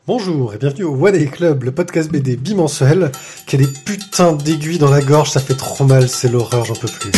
Bonjour et bienvenue au One A Club, le podcast BD bimensuel qui a des putains d'aiguilles dans la gorge, ça fait trop mal, c'est l'horreur, j'en peux plus.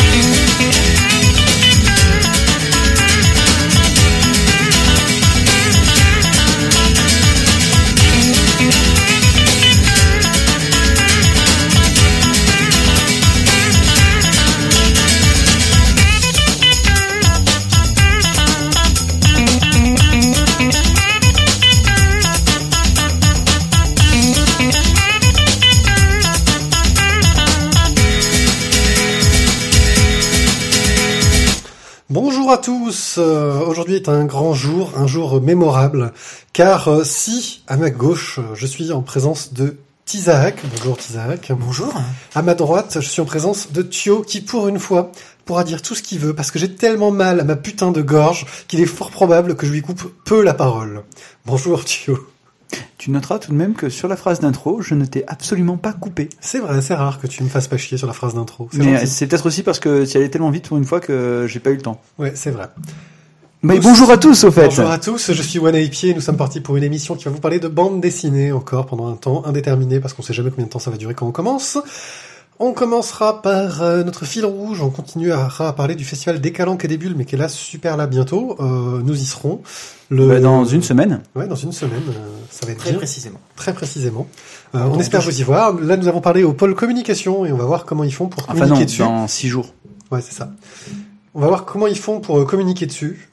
Bonjour à tous, aujourd'hui est un grand jour, un jour mémorable, car si, à ma gauche, je suis en présence de Tizak, bonjour Tizak. Bonjour. À ma droite, je suis en présence de Thio, qui pour une fois pourra dire tout ce qu'il veut, parce que j'ai tellement mal à ma putain de gorge qu'il est fort probable que je lui coupe peu la parole. Bonjour Thio. Tu noteras tout de même que sur la phrase d'intro, je ne t'ai absolument pas coupé. C'est vrai, c'est rare que tu me fasses pas chier sur la phrase d'intro. Mais c'est peut-être aussi parce que tu y allais tellement vite pour une fois que j'ai pas eu le temps. Ouais, c'est vrai. Mais bonjour à tous, au fait. Bonjour à tous, je suis One A Pied et nous sommes partis pour une émission qui va vous parler de bande dessinée encore pendant un temps indéterminé parce qu'on sait jamais combien de temps ça va durer quand on commence. On commencera par notre fil rouge, on continuera à parler du festival des Calanques et des Bulles, mais qui est là, super là bientôt. Nous y serons. Dans une semaine. Ouais, dans une semaine, ça va être très bien. précisément. Très précisément. On espère vous y voir. Là, nous avons parlé au pôle communication et on va voir comment ils font pour communiquer dessus. Dans 6 jours. Ouais, c'est ça. On va voir comment ils font pour communiquer dessus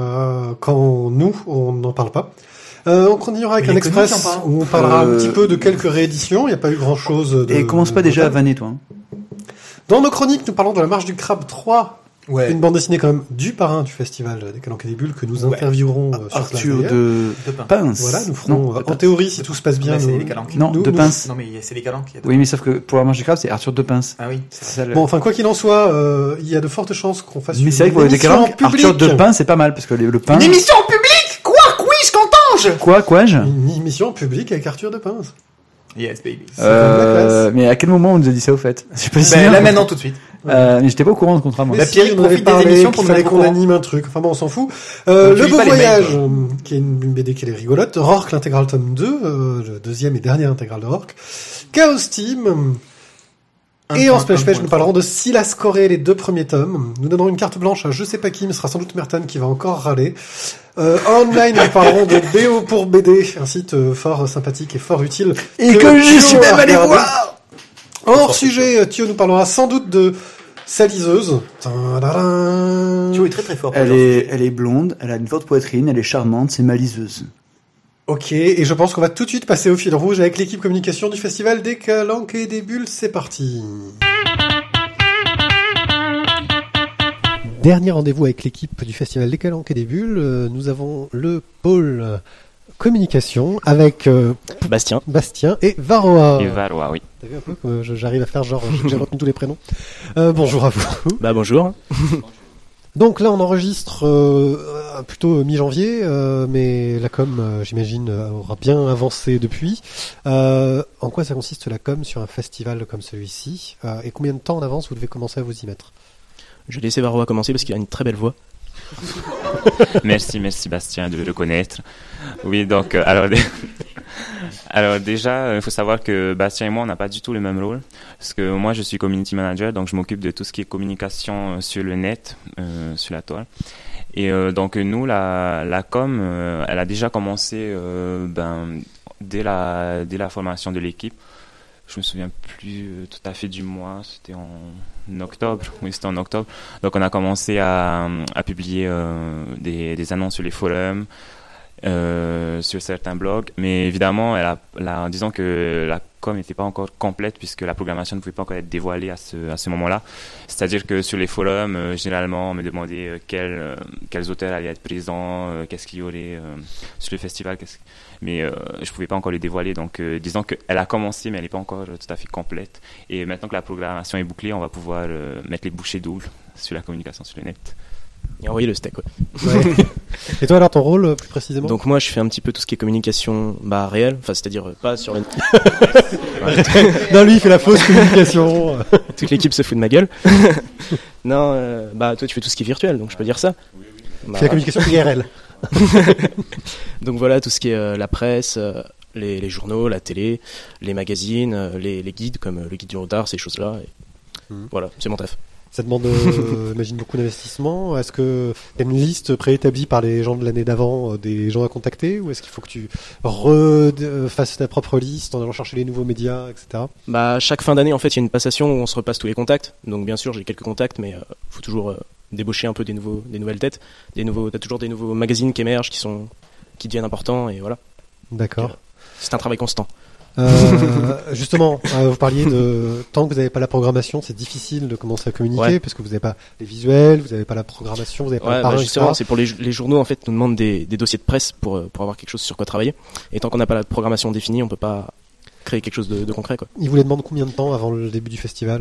quand nous, on n'en parle pas. On continuera avec un express où on parlera un petit peu de quelques rééditions. Il n'y a pas eu grand-chose. Et commence pas déjà à vanner, toi. Dans nos chroniques, nous parlons de la Marche du Crabe 3. Ouais. Une bande dessinée quand même du parrain du festival des Calanques et des Bulles que nous interviewerons sur Arthur place, de Pince. Voilà, nous ferons en théorie si tout se passe bien. C'est les Calanques. Non, de Pince. Non mais c'est les Calanques. Oui, mais sauf que pour la Marche du Crabe, c'est Arthur de Pince. Ah oui. C'est ça, Bon, enfin quoi qu'il en soit, il y a de fortes chances qu'on fasse mais c'est vrai que pour les Calanques, Arthur de Pince, c'est pas mal parce que le pain. Une émission en public. Quoi, quiz, qu'entends-je? Quoi-je Une émission publique avec Arthur de Pince. Yes, baby. Mais à quel moment on nous a dit ça au fait? Je sais pas si là maintenant tout de suite. Mais j'étais pas au courant de contrat, moi. Mais Pierre, on avait profite des parlé émissions pour qu'il nous fallait mettre qu'on au courant. anime un truc. Enfin bon, on s'en fout. Le lis Beau pas les Voyage, mails, qui est une BD qui est rigolote. Rorke, l'intégrale tome 2, le deuxième et dernier intégral de Rorke. Chaos Team. Et en Splash Page, nous parlerons de Silas Corée, les 2 premiers tomes. Nous donnerons une carte blanche à je sais pas qui, mais ce sera sans doute Merton qui va encore râler. Online, nous parlerons de BO pour BD, un site fort sympathique et fort utile. Et que je suis même allé voir! Hors sujet, Thio nous parlera sans doute de sa liseuse. Tu es très très fort. Elle est blonde, elle a une forte poitrine, elle est charmante, c'est ma liseuse. Ok, et je pense qu'on va tout de suite passer au fil rouge avec l'équipe communication du festival des Calanques et des Bulles. C'est parti. Dernier rendez-vous avec l'équipe du festival des Calanques et des Bulles. Nous avons le pôle communication avec Bastien et Varroa. Et Varroa, oui. T'as vu un peu que j'arrive à faire genre j'ai retenu tous les prénoms. Bonjour à vous. Bonjour. Donc là on enregistre plutôt mi-janvier, mais la com j'imagine aura bien avancé depuis. En quoi ça consiste la com sur un festival comme celui-ci et combien de temps en avance vous devez commencer à vous y mettre? Je vais laisser Varroa commencer parce qu'il a une très belle voix. Merci Bastien de le reconnaître. Oui, donc alors déjà, il faut savoir que Bastien et moi, on n'a pas du tout le même rôle. Parce que moi, je suis community manager, donc je m'occupe de tout ce qui est communication sur le net, sur la toile. Et donc nous, la com, elle a déjà commencé dès la formation de l'équipe. Je me souviens plus tout à fait du mois, c'était en octobre. Oui, c'était en octobre. Donc on a commencé à publier des annonces sur les forums, sur certains blogs, mais évidemment, disons que la com n'était pas encore complète puisque la programmation ne pouvait pas encore être dévoilée à ce moment-là. C'est-à-dire que sur les forums, généralement, on me demandait quels auteurs allaient être présents, qu'est-ce qu'il y aurait sur le festival, mais je pouvais pas encore les dévoiler. Donc, disons qu'elle a commencé, mais elle n'est pas encore tout à fait complète. Et maintenant que la programmation est bouclée, on va pouvoir mettre les bouchées doubles sur la communication sur le net. Et envoyer le steak, ouais. Et toi alors ton rôle plus précisément? Donc moi je fais un petit peu tout ce qui est communication réelle, enfin c'est-à-dire pas sur le... Non lui il fait la fausse communication. Toute l'équipe se fout de ma gueule. Non, toi tu fais tout ce qui est virtuel, donc je peux dire ça. Tu fais la communication IRL. Donc voilà, tout ce qui est la presse, les journaux, la télé, les magazines, les guides comme le guide du retard, ces choses-là. Voilà, c'est mon taf. Ça demande, j'imagine, beaucoup d'investissement. Est-ce que y a une liste préétablie par les gens de l'année d'avant, des gens à contacter, ou est-ce qu'il faut que tu fasses ta propre liste en allant chercher les nouveaux médias, etc. Bah, chaque fin d'année, en fait, il y a une passation où on se repasse tous les contacts. Donc, bien sûr, j'ai quelques contacts, mais faut toujours débaucher un peu des nouvelles têtes. T'as toujours des nouveaux magazines qui émergent, qui deviennent importants, et voilà. D'accord. Donc, c'est un travail constant. Justement, vous parliez de tant que vous n'avez pas la programmation, c'est difficile de commencer à communiquer parce que vous n'avez pas les visuels, vous n'avez pas la programmation, vous n'avez pas le parrain, justement, etc. c'est pour les journaux en fait, nous demandent des dossiers de presse pour avoir quelque chose sur quoi travailler. Et tant qu'on n'a pas la programmation définie, on peut pas créer quelque chose de concret, quoi. Ils vous les demandent combien de temps avant le début du festival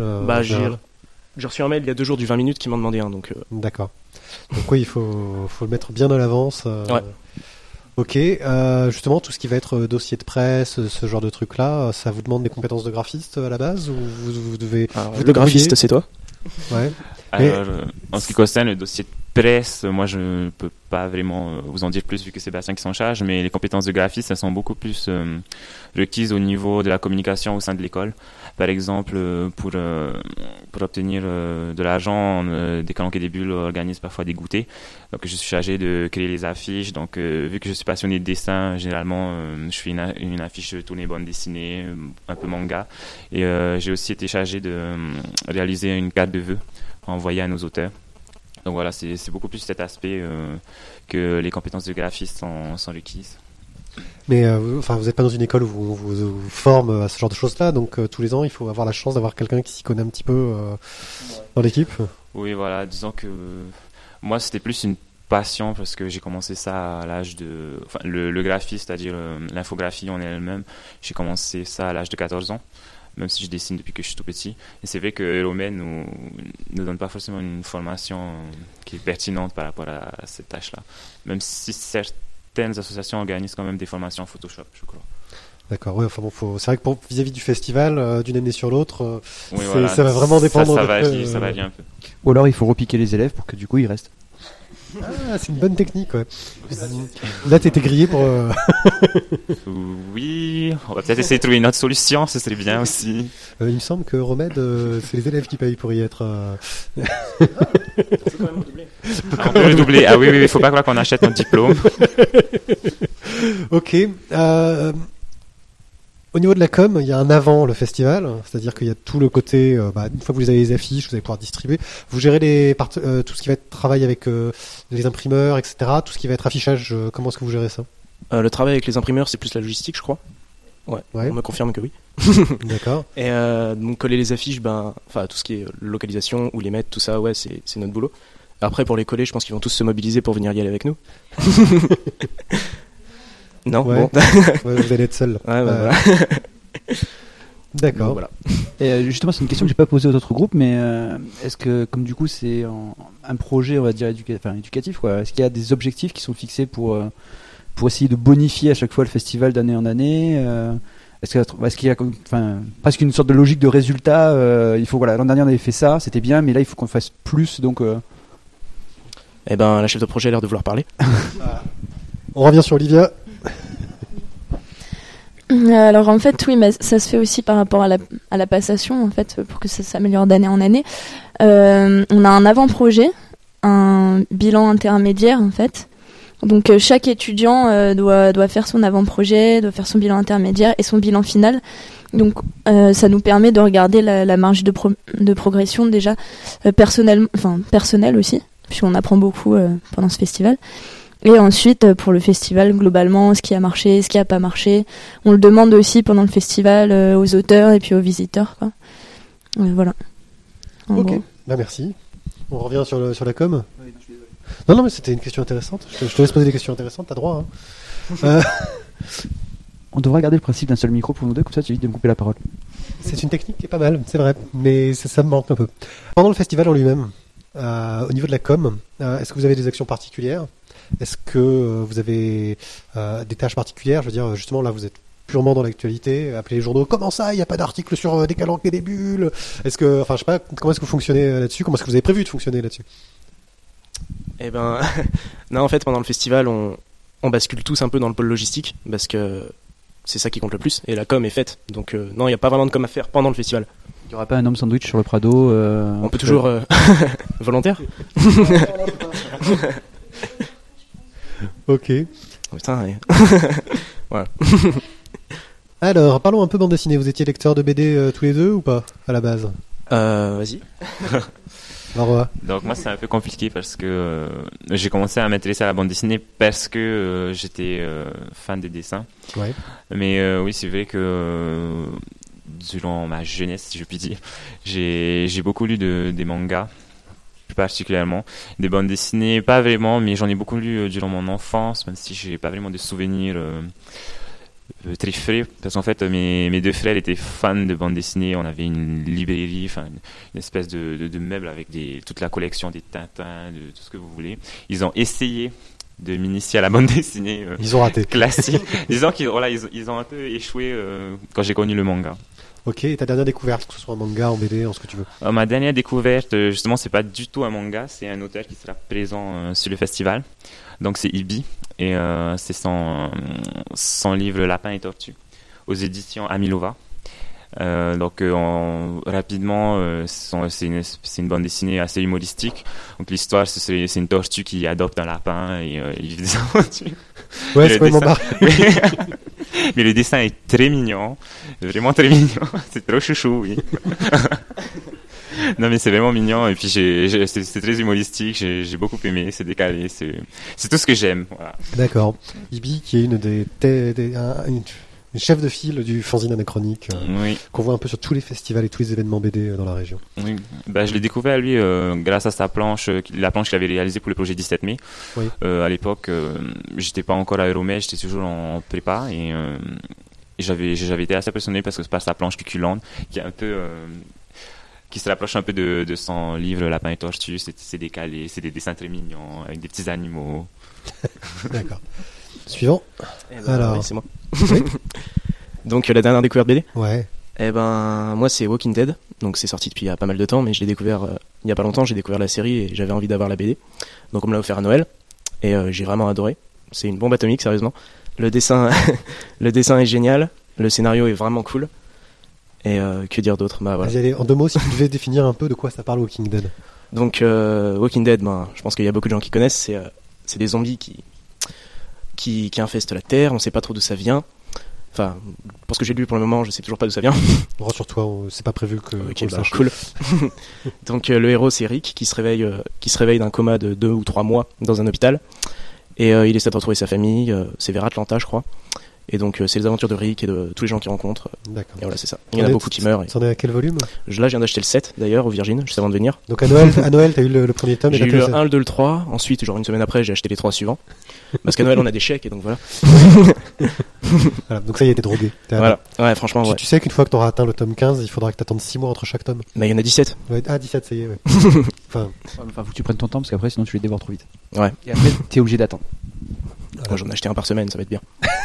J'ai reçu un mail il y a 2 jours du 20 minutes qui m'en demandait un, donc. D'accord. Donc oui, il faut le mettre bien à l'avance. Ouais. Ok, justement, tout ce qui va être dossier de presse, ce genre de trucs-là, ça vous demande des compétences de graphiste à la base ou vous devez... Alors, le graphiste, c'est toi? Ouais. Alors, en ce qui concerne le dossier de presse, moi je ne peux pas vraiment vous en dire plus vu que c'est Bastien qui s'en charge, mais les compétences de graphiste, elles sont beaucoup plus requises au niveau de la communication au sein de l'école. Par exemple, pour obtenir de l'argent, Décalque et des Bulles organise parfois des goûters. Donc je suis chargé de créer les affiches. Donc vu que je suis passionné de dessin, généralement je fais une affiche tournée bande dessinée, un peu manga. Et j'ai aussi été chargé de réaliser une carte de vœux envoyée à nos auteurs. Donc voilà, c'est beaucoup plus cet aspect que les compétences de graphiste sont requises. Mais vous n'êtes pas dans une école où on vous forme à ce genre de choses-là, donc tous les ans, il faut avoir la chance d'avoir quelqu'un qui s'y connaît un petit peu dans l'équipe. Oui, voilà, disons que moi, c'était plus une passion parce que j'ai commencé ça à l'âge de... Enfin, le graphisme, c'est-à-dire l'infographie en elle-même, j'ai commencé ça à l'âge de 14 ans, même si je dessine depuis que je suis tout petit. Et c'est vrai que Euromède nous donne pas forcément une formation qui est pertinente par rapport à cette tâche-là, même si certaines associations organisent quand même des formations en Photoshop, je crois. D'accord, ouais, c'est vrai que vis-à-vis du festival, d'une année sur l'autre, oui, voilà, ça va vraiment dépendre. Ça varie un peu. Ou alors il faut repiquer les élèves pour que du coup ils restent. Ah, c'est une bonne technique, ouais. Là, t'étais grillé pour... Oui, on va peut-être essayer de trouver une autre solution, ce serait bien aussi. il me semble que Romède, c'est les élèves qui payent pour y être... C'est quand même redoublé. On peut le doubler. Ah oui, il faut pas croire qu'on achète notre diplôme. Ok. Au niveau de la com, il y a un avant le festival, c'est-à-dire qu'il y a tout le côté, une fois que vous avez les affiches, vous allez pouvoir distribuer. Vous gérez tout ce qui va être travail avec les imprimeurs, etc. Tout ce qui va être affichage, comment est-ce que vous gérez ça? Le travail avec les imprimeurs, c'est plus la logistique, je crois. Ouais. On me confirme que oui. D'accord. Et donc coller les affiches, tout ce qui est localisation ou les mettre, tout ça, ouais, c'est notre boulot. Après, pour les coller, je pense qu'ils vont tous se mobiliser pour venir y aller avec nous. Non, ouais. Bon. Ouais, vous allez être seul. Ouais, voilà. D'accord. Donc, voilà. Et justement, c'est une question que j'ai pas posée aux autres groupes, mais est-ce que, comme du coup, c'est un projet, on va dire éducatif, quoi. Est-ce qu'il y a des objectifs qui sont fixés pour essayer de bonifier à chaque fois le festival d'année en année? Est-ce qu'il y a presque une sorte de logique de résultat? Il faut, l'an dernier on avait fait ça, c'était bien, mais là il faut qu'on fasse plus, donc. Eh ben, la chef de projet a l'air de vouloir parler. On revient sur Olivia. Alors en fait oui, mais ça se fait aussi par rapport à la passation en fait, pour que ça s'améliore d'année en année. On a un avant-projet, un bilan intermédiaire en fait. Donc chaque étudiant doit faire son avant-projet, doit faire son bilan intermédiaire et son bilan final. Donc ça nous permet de regarder la marge de progression déjà personnelle aussi, puisqu'on apprend beaucoup pendant ce festival. Et ensuite, pour le festival, globalement, ce qui a marché, ce qui n'a pas marché. On le demande aussi pendant le festival aux auteurs et puis aux visiteurs, quoi. Voilà. Ok, merci. On revient sur la com. Non, mais c'était une question intéressante. Je te laisse poser des questions intéressantes, t'as droit. Hein. On devrait garder le principe d'un seul micro pour nous deux, comme ça tu évites de me couper la parole. C'est une technique qui est pas mal, c'est vrai, mais ça me manque un peu. Pendant le festival en lui-même, au niveau de la com, est-ce que vous avez des actions particulières ? Est-ce que vous avez des tâches particulières? Je veux dire, justement, là, vous êtes purement dans l'actualité. Appelez les journaux. Comment ça? Il n'y a pas d'article sur Décalque et des Bulles. Est-ce que, je sais pas, comment est-ce que vous fonctionnez là-dessus? Comment est-ce que vous avez prévu de fonctionner là-dessus? Eh ben, non, en fait, pendant le festival, on bascule tous un peu dans le pôle logistique parce que c'est ça qui compte le plus. Et la com est faite. Donc non, il n'y a pas vraiment de com à faire pendant le festival. Il n'y aura pas un homme sandwich sur le Prado On peut toujours volontaire. Ok. Oh, putain, ouais. Voilà. Alors, parlons un peu bande dessinée. Vous étiez lecteurs de BD tous les deux ou pas, à la base? Vas-y. Alors, Donc moi c'est un peu compliqué parce que j'ai commencé à m'intéresser à la bande dessinée parce que j'étais fan des dessins. ouais. Mais oui, c'est vrai que durant ma jeunesse, si je puis dire, j'ai beaucoup lu des mangas, plus particulièrement. Des bandes dessinées, pas vraiment, mais j'en ai beaucoup lu durant mon enfance, même si j'ai pas vraiment de souvenirs très frais. Parce qu'en fait, mes deux frères étaient fans de bandes dessinées. On avait une librairie, enfin une espèce de meuble avec toute la collection des Tintins, de tout ce que vous voulez. Ils ont essayé de m'initier à la bande dessinée Ils ont raté. classique. Disons qu'ils ils ont un peu échoué quand j'ai connu le manga. Ok, et ta dernière découverte, que ce soit en manga, en BD, en ce que tu veux. Ma dernière découverte, justement, c'est pas du tout un manga, c'est un auteur qui sera présent sur le festival. Donc c'est Ibi, et c'est son livre Lapin et Tortue, aux éditions Amilova. Rapidement, c'est une bande dessinée assez humoristique. Donc l'histoire, c'est une tortue qui adopte un lapin et ils vivent des aventures. Ouais, c'est vraiment marrant. Mais le dessin est très mignon, vraiment très mignon. C'est trop chouchou, oui. Non mais c'est vraiment mignon et puis c'est très humoristique. J'ai beaucoup aimé, c'est décalé, c'est tout ce que j'aime. Voilà. D'accord. Ibi, qui est une chef de file du fanzine anachronique, Oui. qu'on voit un peu sur tous les festivals et tous les événements BD dans la région. Oui. Bah, je l'ai découvert lui grâce à sa planche, la planche qu'il avait réalisée pour le projet 17 mai. Oui. À l'époque, j'étais pas encore à Euromed, j'étais toujours en prépa et j'avais été assez impressionné parce que c'est par sa planche cuculante qui est un peu qui se rapproche un peu de son livre Lapin et Tortue. C'est décalé, c'est des dessins très mignons avec des petits animaux. D'accord. Suivant. Alors. Oui, c'est moi. Oui. Donc la dernière découverte BD. Ouais. Eh ben moi c'est Walking Dead. Donc c'est sorti depuis il y a pas mal de temps, mais je l'ai découvert il y a pas longtemps. J'ai découvert la série et j'avais envie d'avoir la BD. Donc on me l'a offert à Noël et j'ai vraiment adoré. C'est une bombe atomique, sérieusement. Le dessin, le dessin est génial. Le scénario est vraiment cool. Et que dire d'autre? Bah voilà. Vas-y, allez, en 2 mots, si tu devais définir un peu de quoi ça parle Walking Dead. Donc Walking Dead, ben je pense qu'il y a beaucoup de gens qui connaissent. C'est des zombies qui infestent la Terre. On sait pas trop d'où ça vient. Enfin, pour ce que j'ai lu pour le moment, je sais toujours pas d'où ça vient. Rassure-toi, c'est pas prévu que Ok, qu'on le bah, sache. cool. Donc le héros c'est Rick qui se réveille d'un coma de 2 ou 3 mois dans un hôpital et il essaie de retrouver sa famille. C'est vers Atlanta, je crois. Et donc c'est les aventures de Rick et de tous les gens qu'il rencontre. D'accord. Et voilà, c'est ça. Il y en a beaucoup qui meurent. Et... T'en es à quel volume? Là, je viens d'acheter le 7 d'ailleurs au Virgin, juste avant de venir. Donc à Noël, t'as eu le premier tome. J'ai et eu t'as le fait 1, le 2, le 3. Ensuite, genre une semaine après, j'ai acheté les 3 suivants. Parce qu'à Noël, on a des chèques et donc voilà. Voilà, donc ça y est, t'es drogué. Voilà. Ouais, franchement, ouais. Tu sais qu'une fois que t'auras atteint le tome 15, il faudra que t'attendes 6 mois entre chaque tome. Mais il y en a 17. Ouais, ah, 17, ça y est, ouais. Enfin, Faut que tu prennes ton temps parce qu'après sinon tu les dévores trop vite. Ouais. Et après t'es obligé d'attendre. Moi, j'en ai acheté un par semaine, ça va être bien.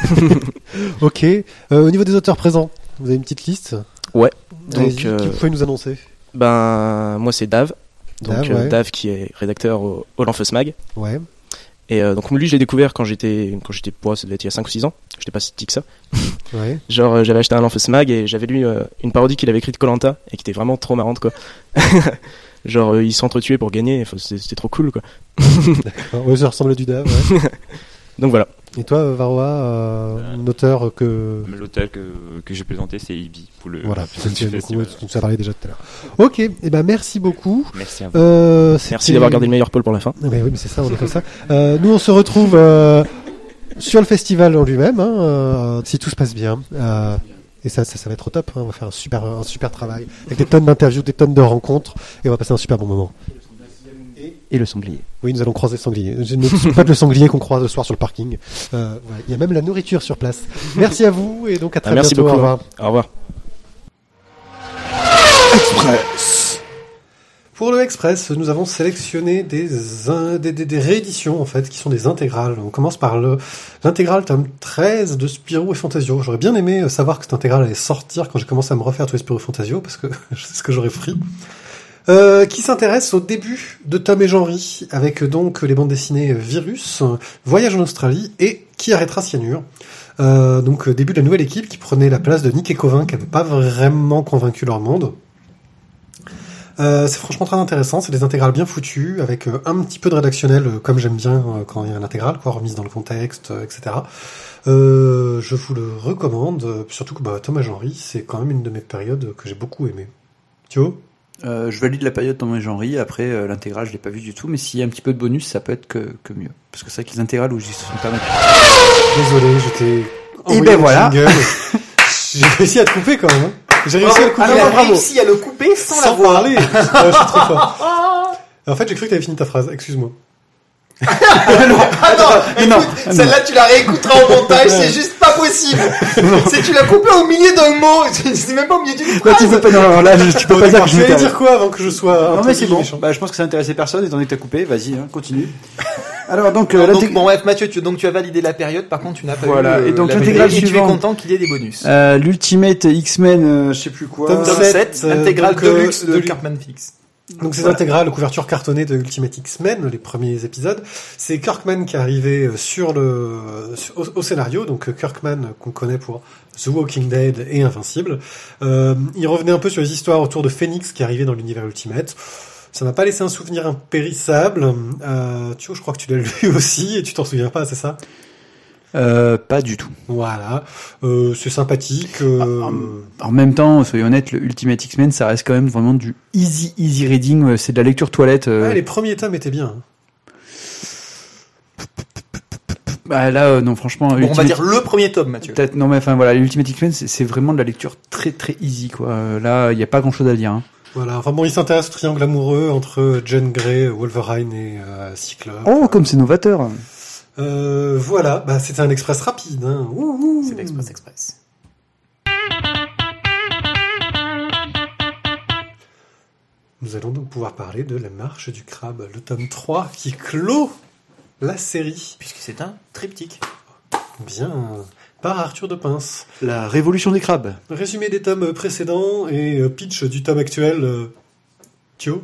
ok. Au niveau des auteurs présents, vous avez une petite liste? Ouais. Allez-y, Donc, qui vous pouvez nous annoncer? Ben, moi, c'est Dave. Donc, Dave, ouais. Dave qui est rédacteur au Lanfeus Mag. Ouais. Et donc lui, je l'ai découvert quand j'étais ça devait être il y a 5 ou 6 ans. J'étais pas si petit que ça. Ouais. Genre, j'avais acheté un Lanfeus Mag et j'avais lu une parodie qu'il avait écrite de Koh-Lanta et qui était vraiment trop marrante, quoi. Genre, ils s'entretuaient pour gagner. Enfin, c'était trop cool, quoi. D'accord. Ouais, ça ressemble à du Dave, ouais. Donc voilà. Et toi, Varroa, un auteur que... L'auteur que j'ai présenté, c'est Ibi pour le Voilà, pour le festival. tu nous as parlé déjà tout à l'heure. Ok, et ben merci beaucoup. Merci à vous. Merci d'avoir gardé le meilleur Paul pour la fin. Mais oui, mais c'est ça, on est comme ça. Nous, on se retrouve sur le festival en lui-même, hein, si tout se passe bien. Et ça va être au top. Hein, on va faire un super travail avec des tonnes d'interviews, des tonnes de rencontres, et on va passer un super bon moment. Et le sanglier. Oui, nous allons croiser le sanglier. Je ne suis pas le sanglier qu'on croise le soir sur le parking. Voilà. Il y a même la nourriture sur place. Merci à vous et donc à très Merci bientôt. beaucoup. Au revoir. Au revoir. Express. Pour le Express, nous avons sélectionné des rééditions en fait, qui sont des intégrales. On commence par l'intégrale tome 13 de Spirou et Fantasio. J'aurais bien aimé savoir que cette intégrale allait sortir quand j'ai commencé à me refaire tous les Spirou et Fantasio, parce que c'est ce que j'aurais pris. qui s'intéresse au début de Tom et Jean-Ry, avec donc les bandes dessinées Virus, Voyage en Australie et Qui arrêtera Cyanure. Donc début de la nouvelle équipe qui prenait la place de Nick et Covin, qui n'avaient pas vraiment convaincu leur monde. C'est franchement très intéressant, c'est des intégrales bien foutues, avec un petit peu de rédactionnel, comme j'aime bien quand il y a une intégrale, quoi, remise dans le contexte, etc. Je vous le recommande, surtout que Tom et Jean-Ry, c'est quand même une de mes périodes que j'ai beaucoup aimé. Thio ? Je valide la période Tom et Jean-Ry, après l'intégrale je l'ai pas vu du tout, mais s'il y a un petit peu de bonus, ça peut être que mieux. Parce que c'est vrai que les intégrales où j'y suis pas mal. Désolé, j'étais... Et ben voilà. J'ai réussi à te couper quand même. Hein. J'ai réussi à le couper. Il a réussi à le couper sans la parler. Je suis très fort. En fait, j'ai cru que t'avais fini ta phrase. Excuse-moi. Écoute, celle-là tu la réécouteras au montage, c'est juste pas possible. C'est tu l'as coupé au milieu d'un mot, c'est même pas au milieu d'une phrase. Tu peux pas, non, là, tu peux pas dire que je vais dire quoi avant que je sois. Non mais c'est bon. Je pense que ça intéressait personne étant donné que t'as coupé. Vas-y, continue. Alors donc, bon bref, Mathieu, tu as validé la période. Par contre, tu n'as pas eu. Et donc l'intégrale suivante. Tu es content qu'il y ait des bonus. L'Ultimate X-Men, je sais plus quoi. Tome 7, intégrale Deluxe de Kirkman Fix. Donc ces intégrales, couverture cartonnée de Ultimate X-Men, les premiers épisodes, c'est Kirkman qui est arrivé au scénario, donc Kirkman qu'on connaît pour The Walking Dead et Invincible. Il revenait un peu sur les histoires autour de Phoenix qui arrivait dans l'univers Ultimate. Ça m'a pas laissé un souvenir impérissable. Tu vois, je crois que tu l'as lu aussi et tu t'en souviens pas, c'est ça ? Pas du tout. Voilà, c'est sympathique. En même temps, soyons honnêtes, le Ultimate X-Men, ça reste quand même vraiment du easy reading. C'est de la lecture toilette. Ouais, les premiers tomes étaient bien. Bah là, non, franchement. Bon, on va dire le premier tome, Mathieu. Peut-être, non, mais enfin voilà, l'Ultimate X-Men, c'est vraiment de la lecture très très easy, quoi. Là, il y a pas grand-chose à dire. Hein. Voilà, enfin bon, il s'intéresse au triangle amoureux entre Jean Grey, Wolverine et Cyclope. Oh, comme c'est novateur. Voilà, c'était un express rapide. Hein. C'est l'express. Nous allons donc pouvoir parler de La Marche du Crabe, le tome 3 qui clôt la série. Puisque c'est un triptyque. Bien, par Arthur de Pince. La révolution des crabes. Résumé des tomes précédents et pitch du tome actuel. Thio,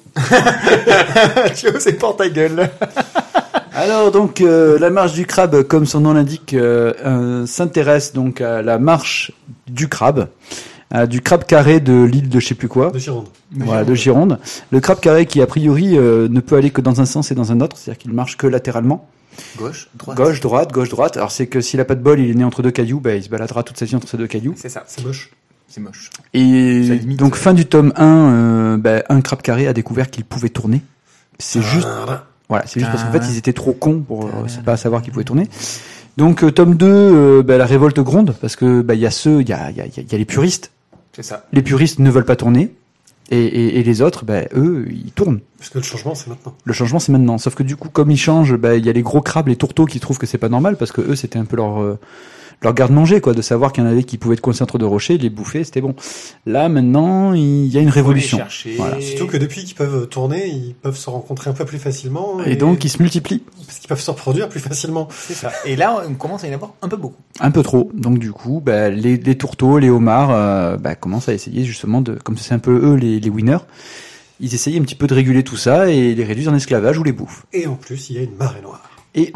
c'est pour ta gueule. Alors donc la marche du crabe, comme son nom l'indique, s'intéresse donc à la marche du crabe carré de l'île de je sais plus quoi. De Gironde. Voilà, de Gironde. Le crabe carré qui a priori ne peut aller que dans un sens et dans un autre, c'est-à-dire qu'il marche que latéralement. Gauche, droite. Gauche, droite. Alors c'est que s'il a pas de bol, il est né entre deux cailloux, il se baladera toute sa vie entre ces deux cailloux. C'est ça. C'est moche. Et donc fin du tome 1, un crabe carré a découvert qu'il pouvait tourner. C'est juste parce qu'en fait ils étaient trop cons pour pas savoir qu'ils pouvaient tourner. Donc tome 2, la révolte gronde parce que il y a les puristes. C'est ça. Les puristes ne veulent pas tourner et les autres eux ils tournent. Parce que le changement c'est maintenant. Le changement c'est maintenant. Sauf que du coup comme ils changent, il y a les gros crabes, les tourteaux qui trouvent que c'est pas normal parce que eux c'était un peu leur garde-manger, quoi, de savoir qu'il y en avait qui pouvaient être coincés entre deux rochers, les bouffer, c'était bon. Là, maintenant, il y a une révolution. Voilà. Surtout que depuis qu'ils peuvent tourner, ils peuvent se rencontrer un peu plus facilement. Et donc, ils se multiplient. Parce qu'ils peuvent se reproduire plus facilement. C'est ça. Et là, on commence à y en avoir un peu beaucoup. Un peu trop. Donc, du coup, les tourteaux, les homards, commencent à essayer justement comme c'est un peu eux, les winners, ils essayent un petit peu de réguler tout ça et les réduisent en esclavage ou les bouffent. Et en plus, il y a une marée noire.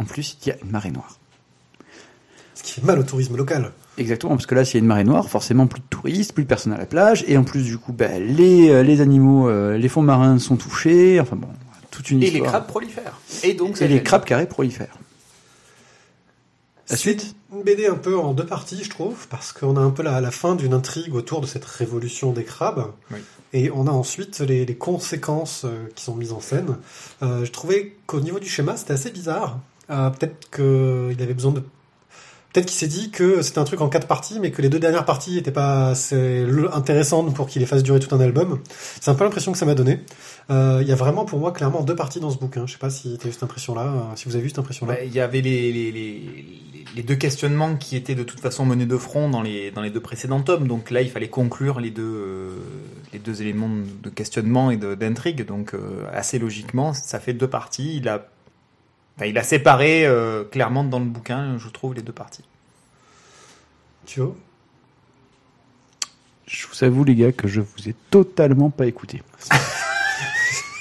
Ce qui fait mal au tourisme local. Exactement, parce que là, s'il y a une marée noire, forcément plus de touristes, plus de personnes à la plage, et en plus, du coup, les animaux, les fonds marins sont touchés, enfin bon, toute une histoire. Et les crabes prolifèrent. Et les crabes carrés prolifèrent. La suite ? Une BD un peu en deux parties, je trouve, parce qu'on a un peu la fin d'une intrigue autour de cette révolution des crabes. Oui. Et on a ensuite les conséquences qui sont mises en scène. Je trouvais qu'au niveau du schéma, c'était assez bizarre. Peut-être qu'il avait besoin de... Peut-être qu'il s'est dit que c'était un truc en 4 parties, mais que les 2 dernières parties n'étaient pas assez intéressantes pour qu'il les fasse durer tout un album. C'est un peu l'impression que ça m'a donné. Il y a vraiment pour moi clairement 2 parties dans ce bouquin. Je sais pas si tu as eu cette impression-là, si vous avez vu cette impression-là. Il y avait les 2 questionnements qui étaient de toute façon menés de front dans les 2 précédents tomes. Donc là, il fallait conclure les deux éléments de questionnement et d'intrigue. Donc assez logiquement, ça fait 2 parties. Il a séparé clairement dans le bouquin, je trouve, les 2 parties. Tu vois ? Je vous avoue, les gars, que je vous ai totalement pas écouté.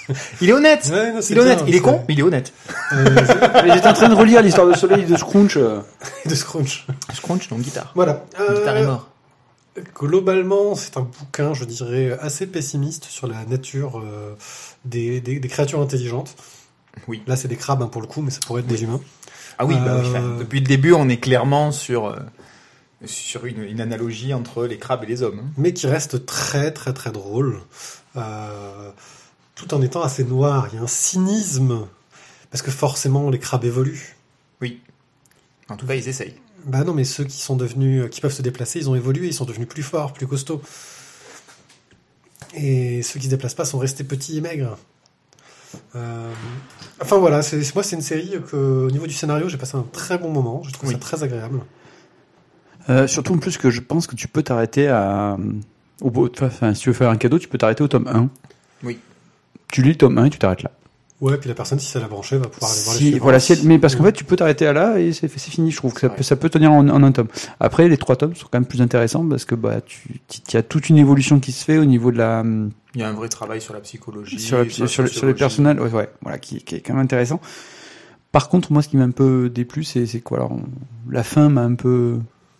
Il est honnête. Ouais, non, c'est Il est honnête. bien, Il est c'est- con, mais il est honnête. J'étais en train de relire l'histoire de Soleil de Scrunch. de Scrunch. Scrunch, donc guitare. Voilà. Guitare est mort. Globalement, c'est un bouquin, je dirais, assez pessimiste sur la nature des créatures intelligentes. Oui. Là, c'est des crabes hein, pour le coup, mais ça pourrait être des humains. Ah oui, bah oui. Euh, Enfin, depuis le début, on est clairement sur une analogie entre les crabes et les hommes. Hein. Mais qui reste très très très drôle, tout en étant assez noir. Il y a un cynisme, parce que forcément, les crabes évoluent. Oui. En tout cas, ils essayent. Bah non, mais ceux qui sont devenus, qui peuvent se déplacer, ils ont évolué, ils sont devenus plus forts, plus costauds. Et ceux qui se déplacent pas sont restés petits et maigres. Enfin voilà, moi c'est une série que, au niveau du scénario, j'ai passé un très bon moment. Je trouve ça très agréable. Surtout en plus que je pense que tu peux t'arrêter à... Enfin, si tu veux faire un cadeau, tu peux t'arrêter au tome 1. Oui. Tu lis le tome 1 et tu t'arrêtes là. Ouais, puis la personne, si ça l'a branché, va pouvoir aller voir les Si, suivants. voilà, mais parce qu'en fait, tu peux t'arrêter à là et c'est fini. Je trouve que ça peut tenir en un tome. Après, les 3 tomes sont quand même plus intéressants parce que bah, tu as toute une évolution qui se fait au niveau de la... Il y a un vrai travail sur la psychologie. sur les personnages, ouais, voilà, qui est quand même intéressant. Par contre, moi, ce qui m'a un peu déplu, c'est quoi alors, la fin m'a un peu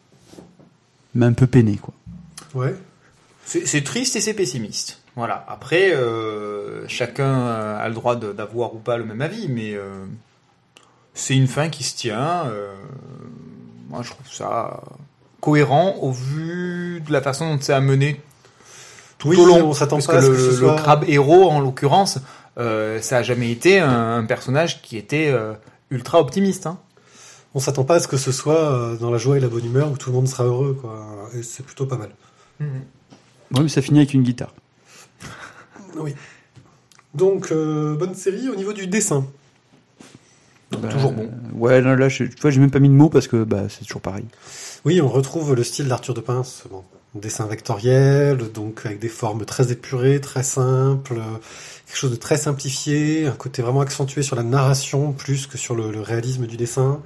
peiné, quoi. Ouais. C'est triste et c'est pessimiste. Voilà. Après, chacun a le droit d'avoir ou pas le même avis, mais c'est une fin qui se tient. Moi, je trouve ça cohérent au vu de la façon dont c'est amené tout au long. On s'attend parce pas à ce que que ce soit... le crabe héros, en l'occurrence, ça a jamais été un personnage qui était ultra optimiste. Hein. On s'attend pas à ce que ce soit dans la joie et la bonne humeur où tout le monde sera heureux, quoi. Et c'est plutôt pas mal. Ouais, mais ça finit avec une guitare. Oui. Donc, bonne série au niveau du dessin. Bah, toujours bon. Ouais, là, tu vois, j'ai même pas mis de mots parce que bah, c'est toujours pareil. Oui, on retrouve le style d'Arthur de Pince. Bon, dessin vectoriel, donc avec des formes très épurées, très simples, quelque chose de très simplifié, un côté vraiment accentué sur la narration plus que sur le réalisme du dessin.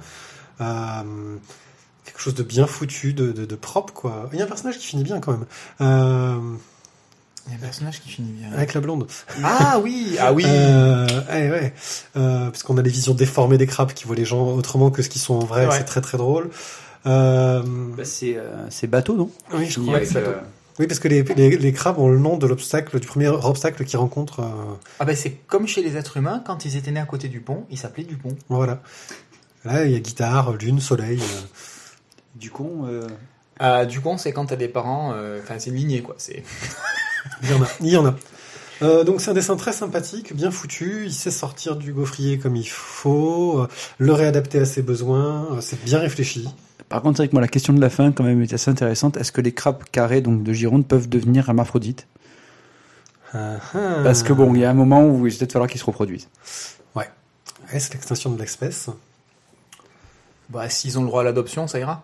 Quelque chose de bien foutu, de propre, quoi. Il y a un personnage qui finit bien quand même. Il y a un personnage qui finit bien. Avec la blonde. Ah oui, ah oui. Ouais. Parce qu'on a les visions déformées des crabes qui voient les gens autrement que ce qu'ils sont en vrai. Ouais. C'est très très drôle. Bah, c'est bateau, non? Oui, je Finit crois. avec, Oui, parce que les crabes ont le nom de l'obstacle, du premier obstacle qu'ils rencontrent. Ah ben c'est comme chez les êtres humains, quand ils étaient nés à côté du pont, ils s'appelaient Dupont. Voilà. Là, il y a guitare, lune, soleil. Du con. Dupont, c'est quand t'as des parents, enfin c'est une lignée quoi. C'est. Il y en a. Donc c'est un dessin très sympathique, bien foutu. Il sait sortir du gaufrier comme il faut, le réadapter à ses besoins. C'est bien réfléchi. Par contre, c'est vrai que moi, la question de la fin, quand même, est assez intéressante. Est-ce que les crabes carrés, donc de Gironde, peuvent devenir hermaphrodites? Parce que bon, il y a un moment où il va peut-être falloir qu'ils se reproduisent. Ouais. Est-ce l'extinction de l'espèce? Bah s'ils ont le droit à l'adoption, ça ira.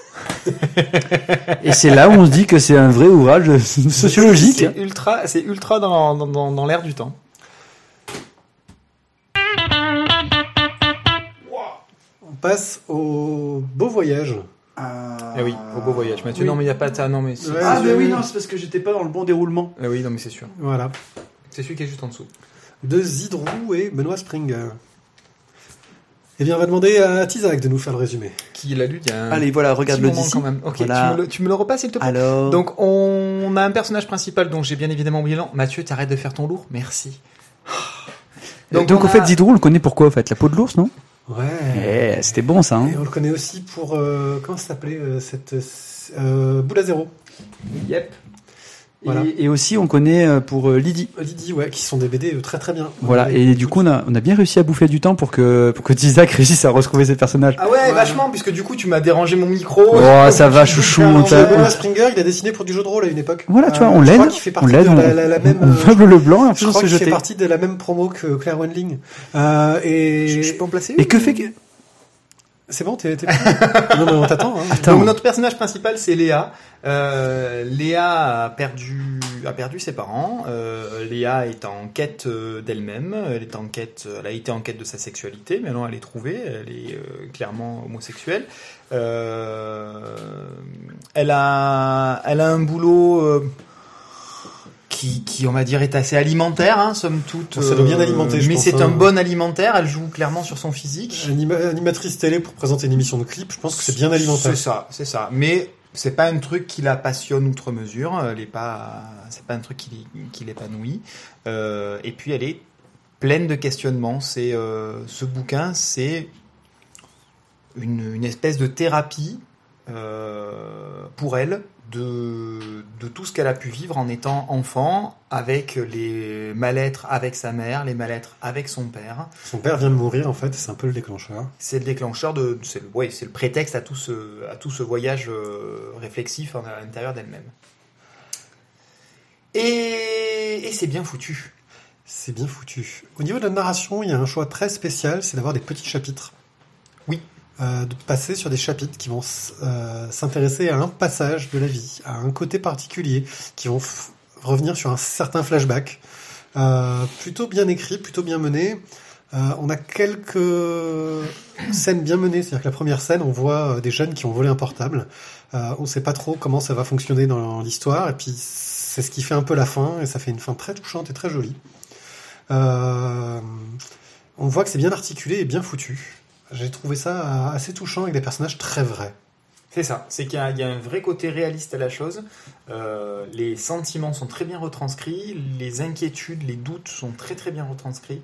Et c'est là où on se dit que c'est un vrai ouvrage sociologique. C'est ultra dans l'air du temps. On passe au beau voyage. Eh oui, au beau voyage. Mathieu, Oui. non mais il y a pas ça, non mais. Ouais, Ah, mais oui, oui. non, c'est parce que j'étais pas dans le bon déroulement. Ah oui, non mais c'est sûr. Voilà. C'est celui qui est juste en dessous. De Zidrou et Benoît Springer. Eh bien, on va demander à Tizak de nous faire le résumé. Qui l'a lu il y a un Allez, voilà, petit regarde-le moment d'ici. quand même. Ok, Voilà. tu me le repasses s'il te plaît. Alors. Donc on a un personnage principal dont j'ai bien évidemment oublié le nom. Mathieu, t'arrêtes de faire ton lourd, merci. Donc on au a- fait, Zidrou, on le connaît pourquoi, en fait? La peau de l'ours, non? Ouais. C'était bon, ça, hein? Et on le connaît aussi pour... comment ça s'appelait cette... Boule à zéro. Yep. Voilà. Et aussi, on connaît pour Lydie. Lydie, ouais, qui sont des BD très très bien. Voilà. Ouais, Et du coup, on a bien réussi à bouffer du temps pour que Tizak réussisse à retrouver ses personnages. Ah ouais, Ouais. vachement, puisque du coup tu m'as dérangé mon micro. Oh, ça va, chouchou, on t'a- Benoît Springer, il a dessiné pour du jeu de rôle à une époque. Voilà, tu vois, on je l'aide. crois qu'il fait On partie l'aide, de la même... on meuble le blanc et en je plus on crois se qu'il fait jeter. partie de la même promo que Claire Wendling. Et... Je peux en placer Et que fait que... C'est bon, t'es non, mais on t'attend. Hein. Attends. Donc notre personnage principal c'est Léa. Léa a perdu ses parents. Léa est en quête d'elle-même. Elle a été en quête de sa sexualité. Maintenant elle est trouvée. Elle est clairement homosexuelle. Elle a un boulot qui on va dire est assez alimentaire, hein, somme toute. Ça doit bien alimenter, je mais pense, c'est hein. un bon alimentaire. Elle joue clairement sur son physique. Animatrice télé pour présenter une émission de clip, je pense que c'est bien alimentaire. C'est ça. Mais c'est pas un truc qui la passionne outre mesure. C'est pas un truc qui l'épanouit. Et puis elle est pleine de questionnements. Ce bouquin, c'est une espèce de thérapie pour elle de tout ce qu'elle a pu vivre en étant enfant, avec les mal-être avec sa mère, les mal-être avec son père. Son père vient de mourir, en fait, c'est un peu le déclencheur. C'est le déclencheur c'est le prétexte à tout ce voyage réflexif à l'intérieur d'elle-même. Et c'est bien foutu. C'est bien foutu. Au niveau de la narration, il y a un choix très spécial, c'est d'avoir des petits chapitres. Oui. De passer sur des chapitres qui vont s'intéresser à un passage de la vie, à un côté particulier, qui vont revenir sur un certain flashback. Plutôt bien écrit, plutôt bien mené. On a quelques scènes bien menées, c'est-à-dire que la première scène, on voit des jeunes qui ont volé un portable. On ne sait pas trop comment ça va fonctionner dans l'histoire, et puis c'est ce qui fait un peu la fin, et ça fait une fin très touchante et très jolie. On voit que c'est bien articulé et bien foutu. J'ai trouvé ça assez touchant avec des personnages très vrais. C'est ça, c'est qu'il y a un vrai côté réaliste à la chose. Les sentiments sont très bien retranscrits, les inquiétudes, les doutes sont très très bien retranscrits.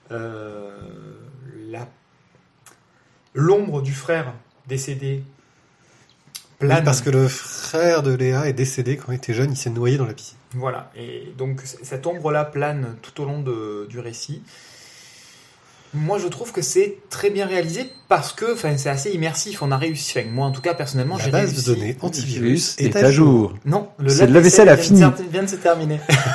L'ombre du frère décédé plane. Oui, parce que le frère de Léa est décédé quand il était jeune, il s'est noyé dans la piscine. Voilà, et donc cette ombre-là plane tout au long du récit. Moi, je trouve que c'est très bien réalisé parce que, c'est assez immersif. On a réussi. Moi, en tout cas, personnellement, j'ai réussi. La base de données antivirus est à jour. Non, le lave-vaisselle a fini. Vient de se terminer.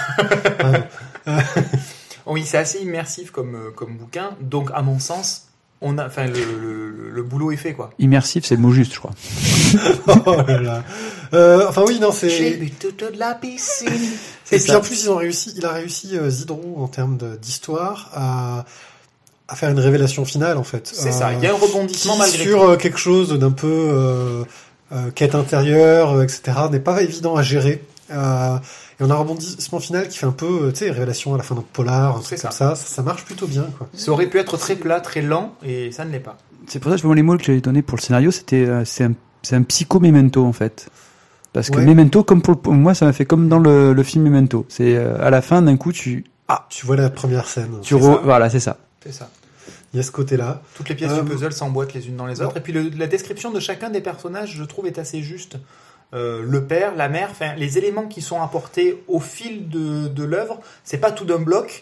Oui, c'est assez immersif comme bouquin. Donc, à mon sens, le boulot est fait, quoi. Immersif, c'est le mot juste, je crois. Oh là là. Oui, non, c'est. J'ai bu toute de la piscine. Et puis en plus, il a réussi Zidrou en termes d'histoire à faire une révélation finale, en fait. C'est ça, il y a un rebondissement malgré tout. Sur quelque chose d'un peu quête intérieure, etc., n'est pas évident à gérer. Et on a un rebondissement final qui fait un peu, révélation à la fin d'un polar, un truc comme ça. Ça marche plutôt bien, quoi. Ça aurait pu être très plat, très lent, et ça ne l'est pas. C'est pour ça que les mots que j'avais donnés pour le scénario, c'est un psycho-memento, en fait. Parce que Memento, comme pour moi, ça m'a fait comme dans le film Memento. C'est à la fin, d'un coup, tu vois la première scène. Voilà, c'est ça. C'est ça. Il y a ce côté-là. Toutes les pièces du puzzle s'emboîtent les unes dans les autres. Et puis la description de chacun des personnages, je trouve, est assez juste. Le père, la mère, les éléments qui sont apportés au fil de l'œuvre, c'est pas tout d'un bloc.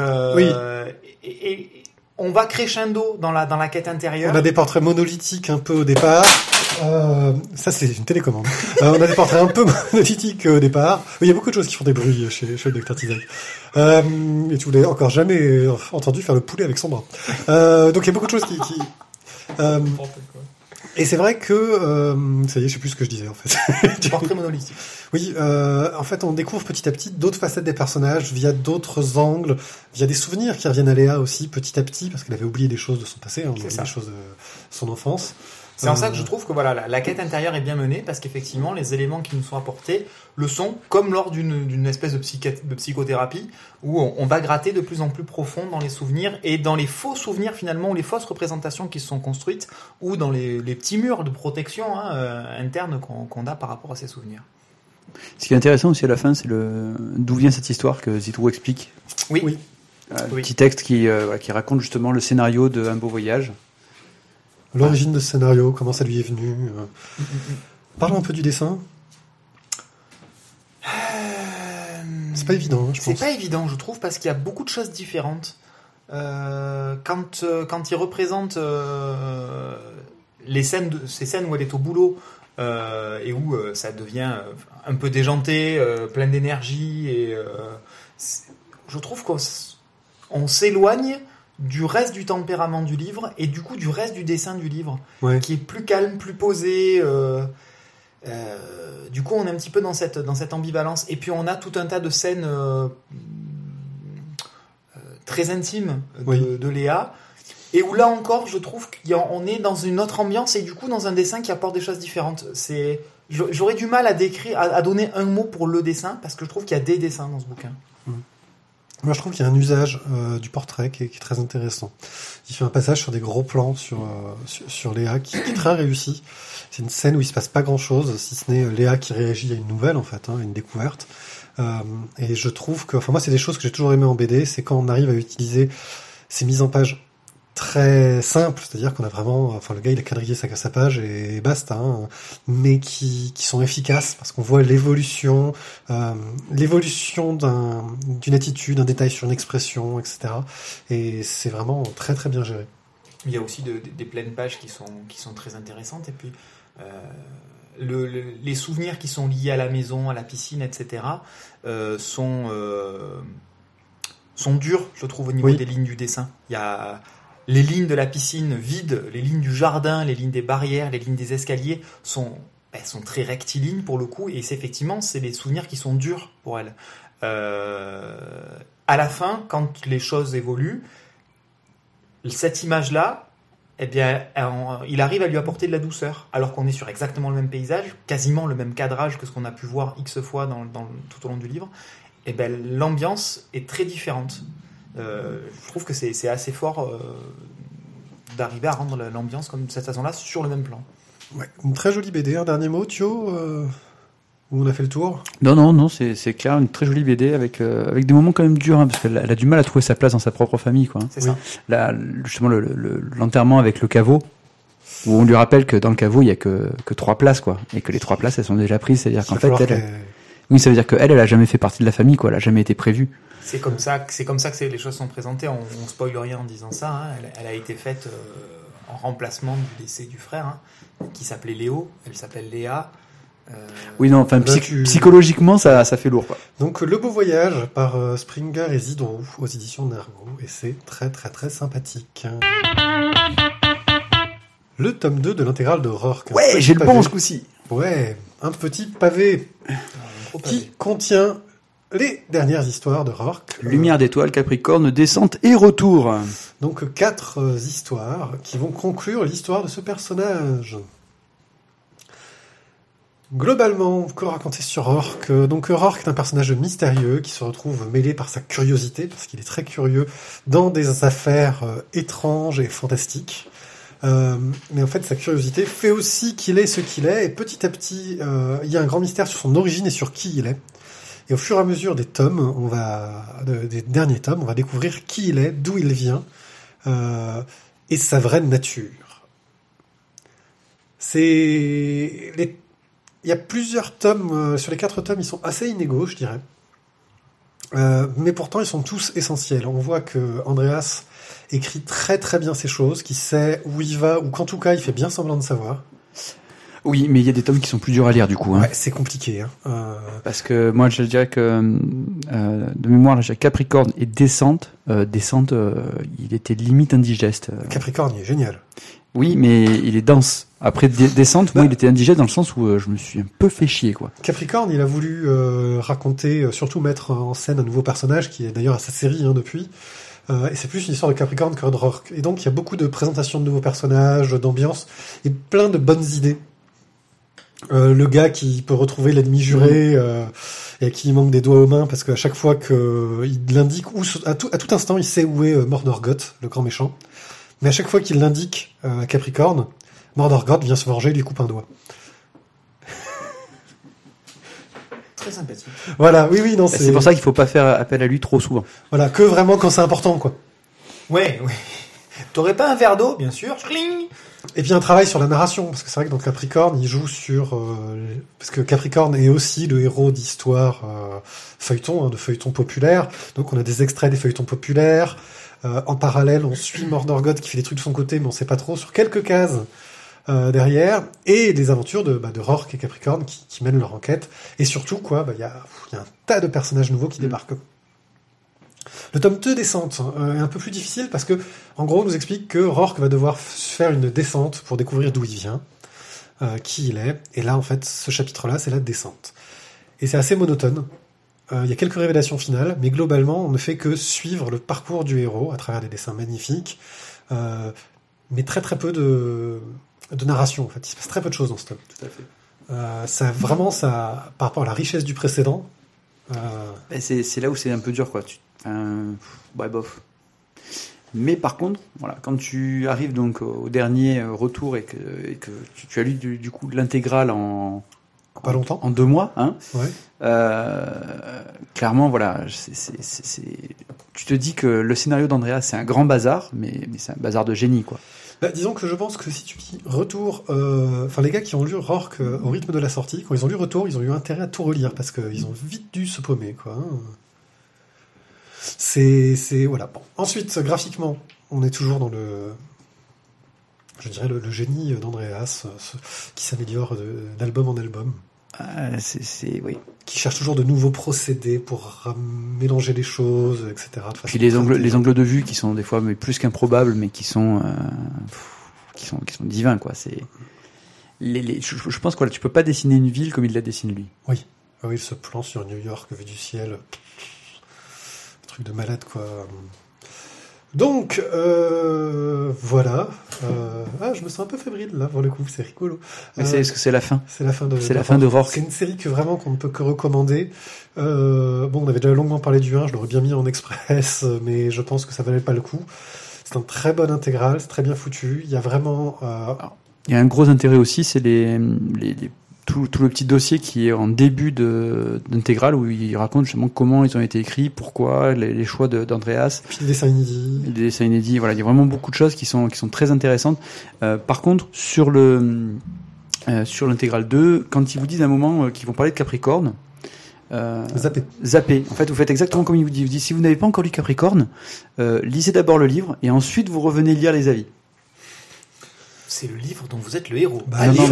Et on va crescendo dans la quête intérieure. On a des portraits monolithiques un peu au départ. Ça, c'est une télécommande. On a des portraits un peu monolithiques au départ. Il y a beaucoup de choses qui font des bruits chez le Dr Tisac. Et tu voulais encore jamais entendu faire le poulet avec son bras. Donc il y a beaucoup de choses qui... Et c'est vrai que... ça y est, je sais plus ce que je disais, en fait. Portrait monolithique. Oui, en fait, on découvre petit à petit d'autres facettes des personnages via d'autres angles, via des souvenirs qui reviennent à Léa aussi, petit à petit, parce qu'elle avait oublié des choses de son passé, des choses de son enfance. C'est en ça que je trouve que la quête intérieure est bien menée, parce qu'effectivement, les éléments qui nous sont apportés le sont, comme lors d'une espèce de psychothérapie, où on va gratter de plus en plus profond dans les souvenirs, et dans les faux souvenirs finalement, ou les fausses représentations qui se sont construites, ou dans les petits murs de protection interne qu'on a par rapport à ces souvenirs. Ce qui est intéressant aussi à la fin, c'est d'où vient cette histoire que Zidrou explique. Oui. Petit texte qui raconte justement le scénario de Un beau voyage. L'origine de ce scénario, comment ça lui est venu. Parlons un peu du dessin. C'est pas évident, je pense. C'est pas évident, je trouve, parce qu'il y a beaucoup de choses différentes. Quand il représente ces scènes où elle est au boulot et où ça devient un peu déjanté, plein d'énergie, et je trouve qu'on s'éloigne du reste du tempérament du livre et du coup du reste du dessin du livre, qui est plus calme, plus posé. Du coup, on est un petit peu dans cette ambivalence. Et puis on a tout un tas de scènes très intimes de Léa, et où là encore, je trouve qu'on est dans une autre ambiance et du coup dans un dessin qui apporte des choses différentes. C'est j'aurais du mal à décrire, à donner un mot pour le dessin, parce que je trouve qu'il y a des dessins dans ce bouquin. Moi, je trouve qu'il y a un usage du portrait qui est très intéressant. Il fait un passage sur des gros plans sur Léa qui est très réussi. C'est une scène où il se passe pas grand-chose, si ce n'est Léa qui réagit à une nouvelle, en fait, une découverte. Et je trouve que, moi, c'est des choses que j'ai toujours aimé en BD, c'est quand on arrive à utiliser ces mises en page très simples, c'est-à-dire qu'on a vraiment, le gars il a quadrillé sa page et basta, mais qui sont efficaces parce qu'on voit l'évolution d'une attitude, un détail sur une expression, etc. Et c'est vraiment très très bien géré. Il y a aussi des pleines pages qui sont très intéressantes, et puis les souvenirs qui sont liés à la maison, à la piscine, etc. sont durs, je trouve, au niveau des lignes du dessin. Il y a les lignes de la piscine vides, les lignes du jardin, les lignes des barrières, les lignes des escaliers sont très rectilignes pour le coup, et effectivement, c'est des souvenirs qui sont durs pour elle. À la fin, quand les choses évoluent, cette image-là, eh bien, il arrive à lui apporter de la douceur, alors qu'on est sur exactement le même paysage, quasiment le même cadrage que ce qu'on a pu voir X fois tout au long du livre. Eh bien, l'ambiance est très différente. Je trouve que c'est assez fort d'arriver à rendre l'ambiance comme de cette façon-là sur le même plan. Ouais, une très jolie BD. Un dernier mot, Thio, où on a fait le tour. Non, c'est clair, une très jolie BD avec des moments quand même durs, parce qu'elle a du mal à trouver sa place dans sa propre famille, quoi. C'est ça. Là, justement, l'enterrement avec le caveau, où on lui rappelle que dans le caveau il y a que 3 places, quoi, et que les 3 places elles sont déjà prises, c'est-à-dire qu'en fait oui, ça veut dire qu'elle a jamais fait partie de la famille, quoi, elle a jamais été prévue. C'est comme ça que les choses sont présentées. On spoil rien en disant ça. Elle a été faite en remplacement du décès du frère, qui s'appelait Léo. Elle s'appelle Léa. Oui, non, enfin, psychologiquement, ça fait lourd, quoi. Donc, Le Beau Voyage par Springer et Zidrou aux éditions Nergo, et c'est très très très sympathique. Le tome 2 de l'intégrale de Rourke. Ouais, j'ai le bon ce coup-ci. Ouais, un petit pavé qui contient les dernières histoires de Rourke. Lumière d'étoile, Capricorne, descente et retour. Donc 4 histoires qui vont conclure l'histoire de ce personnage. Globalement, que raconter sur Rourke ? Donc Rourke est un personnage mystérieux qui se retrouve mêlé par sa curiosité, parce qu'il est très curieux, dans des affaires étranges et fantastiques. Mais en fait, sa curiosité fait aussi qu'il est ce qu'il est, et petit à petit, il y a un grand mystère sur son origine et sur qui il est. Et au fur et à mesure des tomes, des derniers tomes, on va découvrir qui il est, d'où il vient, et sa vraie nature. Il y a plusieurs tomes, sur les 4 tomes, ils sont assez inégaux, je dirais. Mais pourtant, ils sont tous essentiels. On voit que Andreas écrit très très bien ses choses, qu'il sait où il va, ou qu'en tout cas, il fait bien semblant de savoir. Oui, mais il y a des tomes qui sont plus durs à lire, du coup. Ouais, c'est compliqué. Parce que moi, je dirais que, de mémoire, là, j'ai Capricorne et Descente. Descente, il était limite indigeste. Capricorne, il est génial. Oui, mais il est dense. Après Descente, moi, il était indigeste dans le sens où je me suis un peu fait chier, quoi. Capricorne, il a voulu raconter, surtout mettre en scène un nouveau personnage, qui est d'ailleurs à sa série depuis. Et c'est plus une histoire de Capricorne que de Rourke. Et donc, il y a beaucoup de présentations de nouveaux personnages, d'ambiance, et plein de bonnes idées. Le gars qui peut retrouver l'ennemi juré et qui manque des doigts aux mains parce qu'à chaque fois qu'il l'indique, à tout instant, il sait où est Mordorgoth, le grand méchant. Mais à chaque fois qu'il l'indique à Capricorne, Mordorgoth vient se venger et lui coupe un doigt. Très sympathique. Voilà, oui, non, c'est pour ça qu'il faut pas faire appel à lui trop souvent. Voilà, que vraiment quand c'est important, quoi. Ouais. T'aurais pas un verre d'eau, bien sûr. Schling. Et puis un travail sur la narration, parce que c'est vrai que dans Capricorne, il joue sur... parce que Capricorne est aussi le héros d'histoires feuilletons, de feuilletons populaires. Donc on a des extraits des feuilletons populaires. En parallèle, on suit Mordorgoth qui fait des trucs de son côté, mais on sait pas trop, sur quelques cases derrière. Et des aventures de Rourke et Capricorne qui mènent leur enquête. Et surtout, il y a un tas de personnages nouveaux qui débarquent. Le tome 2 descente est un peu plus difficile parce que, en gros, on nous explique que Rourke va devoir faire une descente pour découvrir d'où il vient, qui il est. Et là, en fait, ce chapitre-là, c'est la descente. Et c'est assez monotone. Il y a quelques révélations finales, mais globalement, on ne fait que suivre le parcours du héros à travers des dessins magnifiques, mais très très peu de narration, en fait. Il se passe très peu de choses dans ce tome. Tout à fait. Ça vraiment, ça, par rapport à la richesse du précédent. C'est là où c'est un peu dur, quoi. Bof. Mais par contre, voilà, quand tu arrives donc au dernier retour et que tu as lu du coup l'intégrale pas longtemps, en 2 mois, hein. Ouais. Clairement, voilà, tu te dis que le scénario d'Andreas c'est un grand bazar, mais c'est un bazar de génie, quoi. Disons que je pense que si tu dis Retour, les gars qui ont lu Rorke au rythme de la sortie, quand ils ont lu Retour, ils ont eu intérêt à tout relire parce qu'ils ont vite dû se paumer, quoi. C'est voilà. Bon. Ensuite, graphiquement, on est toujours dans le génie d'Andreas qui s'améliore d'album en album. Oui. Qui cherche toujours de nouveaux procédés pour mélanger les choses, etc. Puis les angles de vue qui sont des fois plus qu'improbables, mais qui sont divins, quoi. C'est je pense que tu peux pas dessiner une ville comme il la dessine lui. Oui, ce plan sur New York vu du ciel, truc de malade, quoi. Donc voilà. Je me sens un peu fébrile là pour le coup, c'est rigolo. Est-ce que c'est la fin? C'est la fin de. C'est la fin de Rorke. C'est une série qu'on ne peut que recommander. On avait déjà longuement parlé du 1, je l'aurais bien mis en express, mais je pense que ça valait pas le coup. C'est un très bon intégral, c'est très bien foutu. Il y a vraiment. Il y a un gros intérêt aussi, c'est tout le petit dossier qui est en début d'intégrale où il raconte justement comment ils ont été écrits, pourquoi, les choix d'Andreas. Puis les dessins inédits. Voilà, il y a vraiment beaucoup de choses qui sont très intéressantes. Par contre, sur l'intégrale 2, quand ils vous disent à un moment qu'ils vont parler de Capricorne, zappez. En fait, vous faites exactement comme il vous dit. Il vous dit, si vous n'avez pas encore lu Capricorne, lisez d'abord le livre et ensuite vous revenez lire les avis. C'est le livre dont vous êtes le héros. Il faut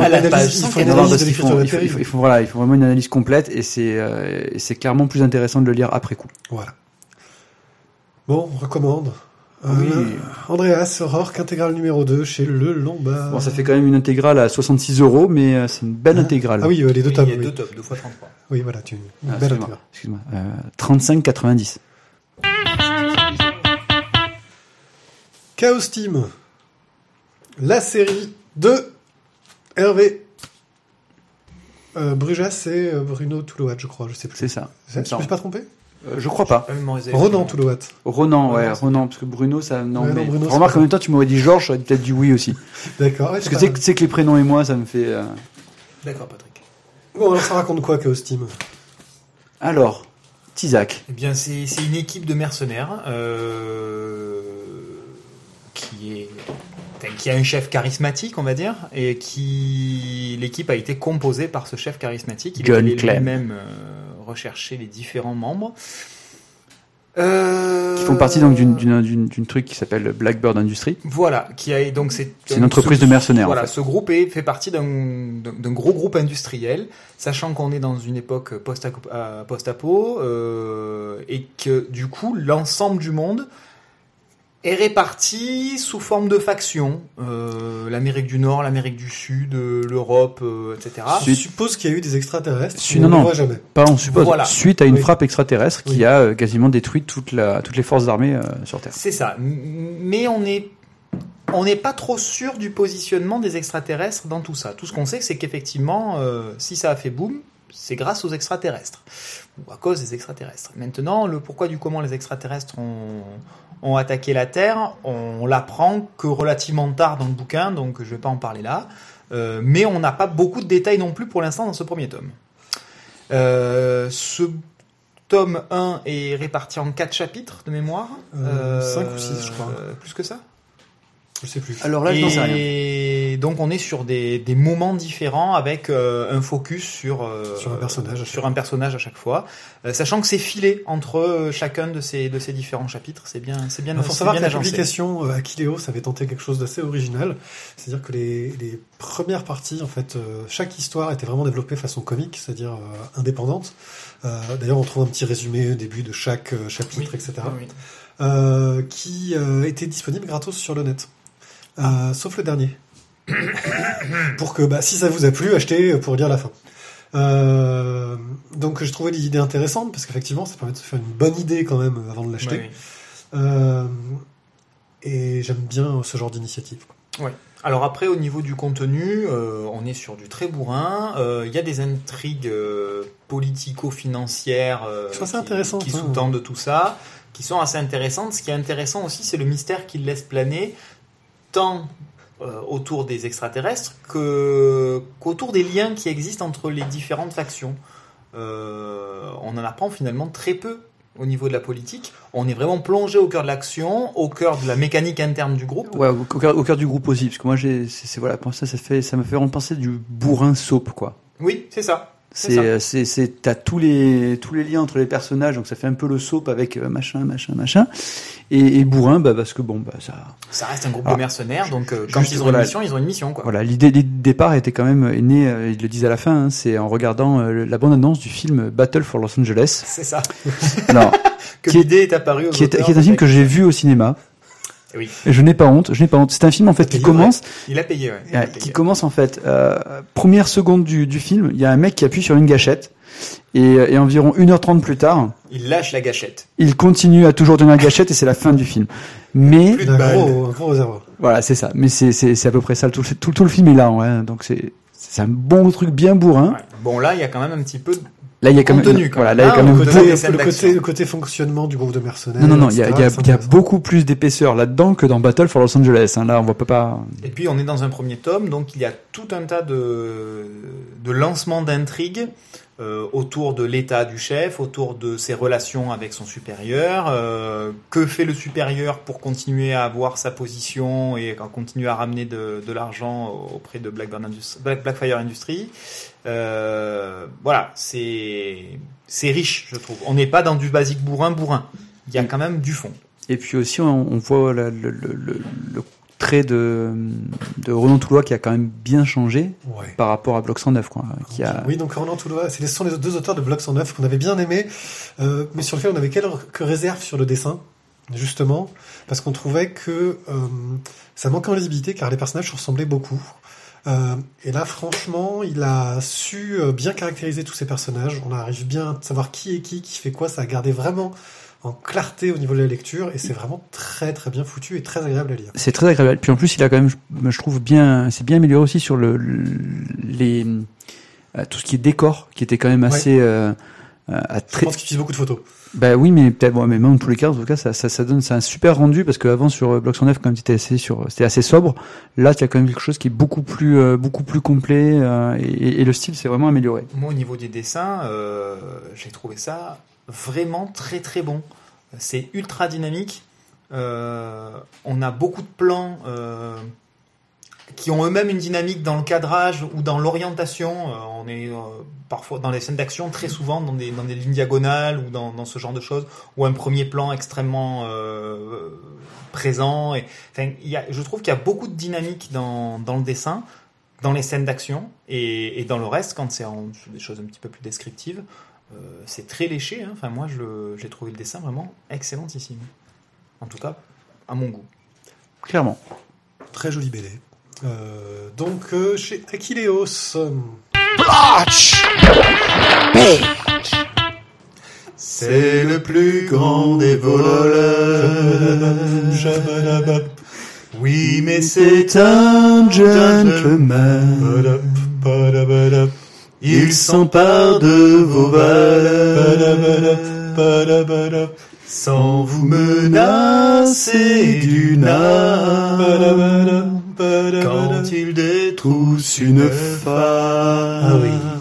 vraiment une analyse complète et c'est clairement plus intéressant de le lire après coup. Voilà. Bon, on recommande. Oui. Andreas Rorke, intégrale numéro 2 chez Le Lombard. Bon, ça fait quand même une intégrale à 66€, mais c'est une belle intégrale. Ah oui, les 2 tomes. Il y a 2 tomes, 2 fois 33. Oui, voilà, une belle intégrale. Excuse-moi. 35,90. Chaos Team. La série de Hervé. Brujas, c'est Bruno Toulouat, je crois, je sais plus. C'est ça. Je me suis pas trompé? Je crois pas. Ronan Toulouat. Ronan, parce que Bruno, ça, non, ouais, mais. Non, Bruno, remarque, en même temps, tu m'aurais dit Georges, j'aurais peut-être dit oui aussi. D'accord. Parce que tu sais que les prénoms et moi, ça me fait. D'accord, Patrick. Bon, alors ça raconte quoi, Chaos Team? Alors, Tizak. Eh bien, c'est une équipe de mercenaires qui a un chef charismatique, on va dire, et l'équipe a été composée par ce chef charismatique. Il est allé lui-même rechercher les différents membres. Qui font partie donc d'une truc qui s'appelle Blackbird Industries. Voilà, c'est une entreprise de mercenaires. Voilà, en fait. Ce groupe fait partie d'un gros groupe industriel, sachant qu'on est dans une époque post-apo, et que du coup l'ensemble du monde est réparti sous forme de factions. L'Amérique du Nord, l'Amérique du Sud, l'Europe, etc. Je suppose qu'il y a eu des extraterrestres. Non, on ne voit jamais. Pas on suppose. Voilà. Suite à une frappe extraterrestre qui a quasiment détruit toutes les forces armées sur Terre. C'est ça. Mais on n'est pas trop sûr du positionnement des extraterrestres dans tout ça. Tout ce qu'on sait, c'est qu'effectivement, si ça a fait boum, c'est grâce aux extraterrestres. Ou à cause des extraterrestres. Maintenant, le pourquoi du comment les extraterrestres ont attaqué la Terre, on l'apprend que relativement tard dans le bouquin, donc je vais pas en parler là. Mais on n'a pas beaucoup de détails non plus pour l'instant dans ce premier tome. Ce tome 1 est réparti en 4 chapitres de mémoire. 5 ou 6, je crois. Plus que ça ? Je sais plus. Alors là, je n'en sais rien. Et donc on est sur des moments différents avec un focus sur un personnage à chaque fois, sachant que c'est filé entre chacun de ces différents chapitres. C'est bien. Il faut savoir que la publication Akileos avait tenté quelque chose d'assez original, c'est-à-dire que les premières parties, en fait, chaque histoire était vraiment développée façon comique, c'est-à-dire indépendante. D'ailleurs, on trouve un petit résumé au début de chaque chapitre, etc. Oui. Qui était disponible gratos sur le net. Sauf le dernier. Pour que, si ça vous a plu, achetez pour lire la fin. Donc je trouvais l'idée intéressante, parce qu'effectivement, ça permet de se faire une bonne idée quand même avant de l'acheter. Oui. Et j'aime bien ce genre d'initiative. Ouais. Alors après, au niveau du contenu, on est sur du très bourrin. Il y a des intrigues politico-financières qui sous-tendent tout ça, qui sont assez intéressantes. Ce qui est intéressant aussi, c'est le mystère qu'ils laissent planer, tant autour des extraterrestres qu'autour des liens qui existent entre les différentes factions. On en apprend finalement très peu au niveau de la politique. On est vraiment plongé au cœur de l'action, au cœur de la mécanique interne du groupe. Ouais, au cœur du groupe aussi, parce que moi voilà, pour ça me fait vraiment penser du bourrin soap, quoi. Oui, c'est ça. T'as tous les liens entre les personnages, donc ça fait un peu le soap avec machin, et bourrin, parce que ça reste un groupe de mercenaires, donc quand ils ont une mission, quoi. Voilà, l'idée de départ était quand même née, ils le disent à la fin, hein, c'est en regardant la bande-annonce du film Battle for Los Angeles. C'est ça. Alors, l'idée est apparue. Qui est un film que j'ai vu au cinéma. Oui. Et je n'ai pas honte. C'est un film en fait qui commence. Il a payé, ouais. Qui commence en fait première seconde du film. Il y a un mec qui appuie sur une gâchette et environ 1h30 plus tard, il lâche la gâchette. Il continue à toujours donner la gâchette et c'est la fin du film. Mais plus de un gros réservoir. Voilà, c'est ça. Mais c'est à peu près ça. Tout le film est là, ouais. Donc c'est un bon truc bien bourrin. Ouais. Bon là, il y a quand même un petit peu. Là, il y a quand même, le côté fonctionnement du groupe de mercenaires. Non, il y a beaucoup plus d'épaisseur là-dedans que dans Battle for Los Angeles. Hein. Là, on voit pas. Et puis, on est dans un premier tome, donc il y a tout un tas de lancements d'intrigues autour de l'état du chef, autour de ses relations avec son supérieur. Que fait le supérieur pour continuer à avoir sa position et continuer à ramener de l'argent auprès de Blackfire Industries. Voilà, c'est riche, je trouve. On n'est pas dans du basique bourrin. Il y a quand même du fond. Et puis aussi, on voit le trait de Renan Toulois qui a quand même bien changé par rapport à Bloc 109, quoi. Oui, donc Renan Toulois, ce sont les deux auteurs de Bloc 109 qu'on avait bien aimés, mais sur lequel on avait quelques réserves sur le dessin, justement, parce qu'on trouvait que ça manquait en lisibilité car les personnages se ressemblaient beaucoup. Et là, franchement, il a su bien caractériser tous ces personnages. On arrive bien à savoir qui est qui fait quoi. Ça a gardé vraiment en clarté au niveau de la lecture et c'est vraiment très très bien foutu et très agréable à lire. C'est très agréable. Puis en plus, il a quand même, je trouve c'est bien amélioré aussi sur tout ce qui est décor, qui était quand même assez. Je pense qu'il utilise beaucoup de photos. Bah oui, mais peut-être, mais même dans tous les cas, en tout cas, ça donne, c'est un super rendu parce qu'avant sur Bloc 109, quand c'était assez sobre. Là, il y a quand même quelque chose qui est beaucoup plus complet et le style s'est vraiment amélioré. Moi, au niveau des dessins, j'ai trouvé ça vraiment très très bon. C'est ultra dynamique. On a beaucoup de plans qui ont eux-mêmes une dynamique dans le cadrage ou dans l'orientation. On est parfois dans les scènes d'action, très souvent dans des lignes diagonales ou dans ce genre de choses, ou un premier plan extrêmement présent. Je trouve qu'il y a beaucoup de dynamique dans le dessin, dans les scènes d'action, et dans le reste, quand c'est des choses un petit peu plus descriptives, c'est très léché. Hein. Enfin, moi, j'ai trouvé le dessin vraiment excellentissime. En tout cas, à mon goût. Clairement. Très joli BD. Donc, chez Aquileos. Blotch! C'est le plus grand des voleurs. Oui, mais c'est un gentleman. Il s'empare de vos valeurs sans vous menacer d'une arme. Quand il détrousse une femme,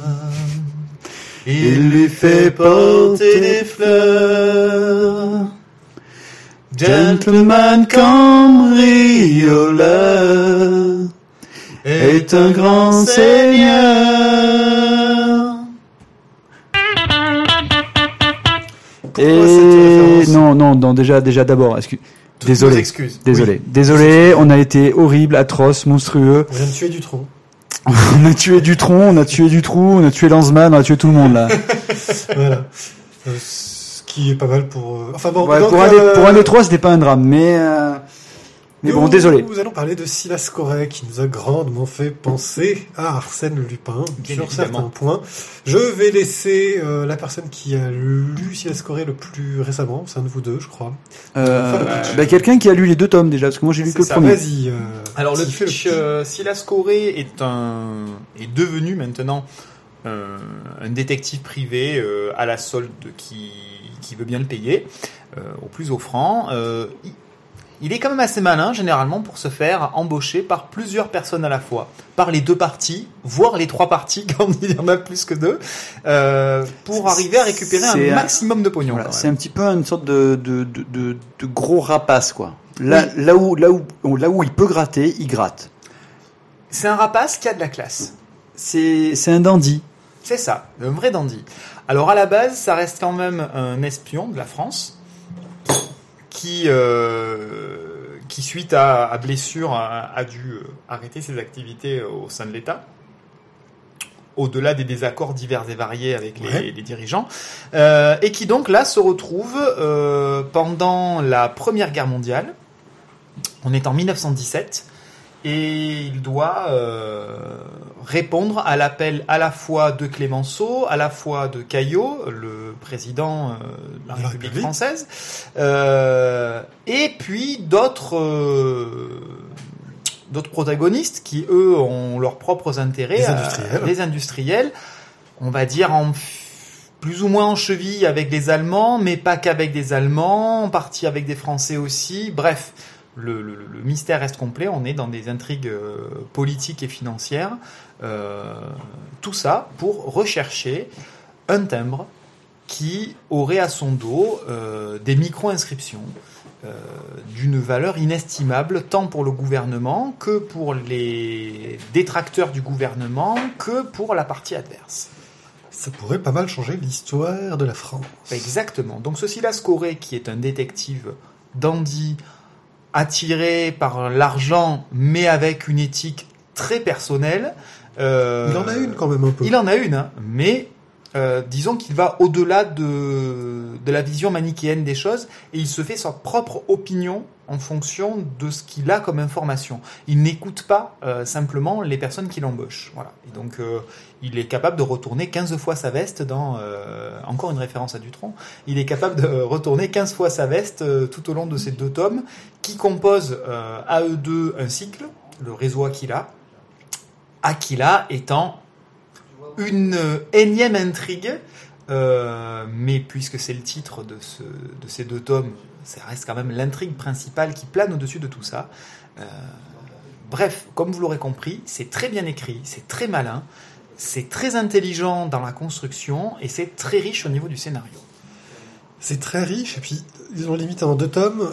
il lui fait porter des fleurs. Gentleman cambrioleur est un grand seigneur. Et non, déjà d'abord, Désolé, on a été horrible, atroce, monstrueux. On vient de tuer du tronc. On a tué du trou, on a tué Lanzmann, on a tué tout le monde là. Voilà. Ce qui est pas mal pour. Enfin bon. Ouais, donc, pour un des trois, c'était pas un drame, mais Mais bon, désolé. Nous allons parler de Silas Corey, qui nous a grandement fait penser à Arsène Lupin, Bien sur évidemment. certains points. Je vais laisser la personne qui a lu Silas Corey le plus récemment, c'est un de vous deux, je crois. Quelqu'un qui a lu les 2 tomes déjà, parce que moi j'ai lu C'est que le ça, premier. Vas-y. Alors le qui fait pitch, Silas Corey est devenu maintenant un détective privé à la solde qui veut bien le payer, au plus offrant. Il est quand même assez malin, généralement, pour se faire embaucher par plusieurs personnes à la fois. Par les 2 parties, voire les 3 parties, quand il y en a plus que 2, pour arriver à récupérer un maximum de pognon. Voilà, quand c'est même. un petit peu une sorte de gros rapace, quoi. Là où il peut gratter, il gratte. C'est un rapace qui a de la classe. C'est un dandy. C'est ça, un vrai dandy. Alors à la base, ça reste quand même un espion de la France qui suite à blessure, a dû arrêter ses activités au sein de l'État, au-delà des désaccords divers et variés avec les dirigeants, et qui donc là se retrouve pendant la Première Guerre mondiale. On est en 1917. Et il doit répondre à l'appel à la fois de Clémenceau, à la fois de Caillot, le président de la République française, et puis d'autres protagonistes qui, eux, ont leurs propres intérêts. Les industriels, on va dire plus ou moins en cheville avec les Allemands, mais pas qu'avec des Allemands, en partie avec des Français aussi, bref. Le mystère reste complet, on est dans des intrigues politiques et financières, tout ça pour rechercher un timbre qui aurait à son dos des micro-inscriptions d'une valeur inestimable, tant pour le gouvernement que pour les détracteurs du gouvernement, que pour la partie adverse. Ça pourrait pas mal changer l'histoire de la France. Exactement. Donc ce Silas Corey, qui est un détective dandy, attiré par l'argent, mais avec une éthique très personnelle. Il en a une quand même un peu. Il en a une, hein, mais disons qu'il va au-delà de la vision manichéenne des choses et il se fait sa propre opinion en fonction de ce qu'il a comme information. Il n'écoute pas simplement les personnes qui l'embauchent. Voilà. Et donc il est capable de retourner 15 fois sa veste dans... encore une référence à Dutronc. Il est capable de retourner 15 fois sa veste tout au long de ces 2 tomes qui composent à eux deux un cycle, le réseau Aquila. Aquila étant une énième intrigue, mais puisque c'est le titre de ces 2 tomes, ça reste quand même l'intrigue principale qui plane au-dessus de tout ça. Bref, comme vous l'aurez compris, c'est très bien écrit, c'est très malin, c'est très intelligent dans la construction et c'est très riche au niveau du scénario. C'est très riche et puis ils ont limité en 2 tomes.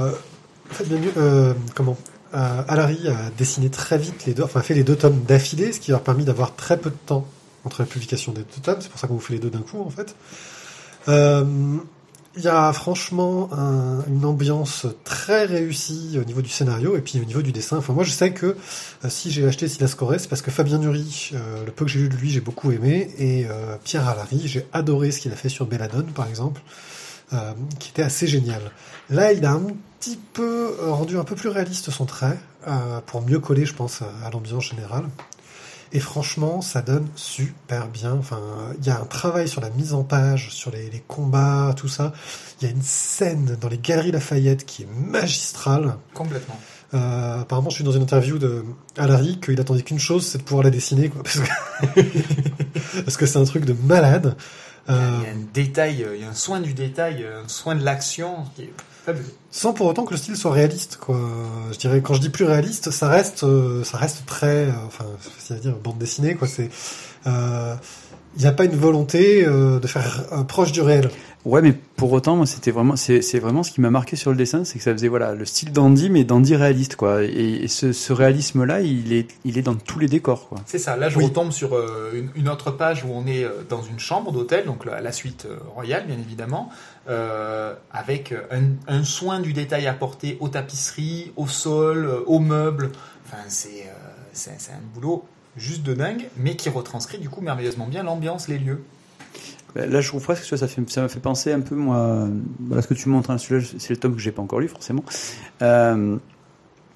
Allary a dessiné très vite fait les 2 tomes d'affilée, ce qui leur a permis d'avoir très peu de temps entre la publication des 2 tomes. C'est pour ça qu'on vous fait les 2 d'un coup en fait. Il y a franchement une ambiance très réussie au niveau du scénario et puis au niveau du dessin. Enfin, moi, je sais que si j'ai acheté Silas Corey, c'est parce que Fabien Nury, le peu que j'ai lu de lui, j'ai beaucoup aimé. Et Pierre Allary, j'ai adoré ce qu'il a fait sur Belladone, par exemple, qui était assez génial. Là, il a un petit peu rendu un peu plus réaliste son trait, pour mieux coller, je pense, à l'ambiance générale. Et franchement, ça donne super bien. Enfin, il y a un travail sur la mise en page, sur les combats, tout ça. Il y a une scène dans les Galeries Lafayette qui est magistrale. Complètement. Apparemment, je suis dans une interview de Allary qu'il attendait qu'une chose, c'est de pouvoir la dessiner, quoi, parce que c'est un truc de malade. Il y a un détail, il y a un soin du détail, un soin de l'action qui est fabuleux. Sans pour autant que le style soit réaliste, quoi. Je dirais, quand je dis plus réaliste, ça reste très, c'est à dire bande dessinée, quoi. C'est, il n'y a pas une volonté de faire proche du réel. Ouais, mais pour autant, moi, c'est vraiment ce qui m'a marqué sur le dessin, c'est que ça faisait le style dandy, mais dandy réaliste, quoi. Et ce réalisme-là, il est dans tous les décors, quoi. C'est ça. Là, je retombe sur une autre page où on est dans une chambre d'hôtel, donc la suite royale, bien évidemment, avec un soin du détail apporté aux tapisseries, au sol, aux meubles. Enfin, c'est un boulot juste de dingue, mais qui retranscrit du coup merveilleusement bien l'ambiance, les lieux. Là, je trouve presque que ça m'a fait penser un peu, moi, voilà ce que tu montres, hein, celui-là, c'est le tome que j'ai pas encore lu, forcément.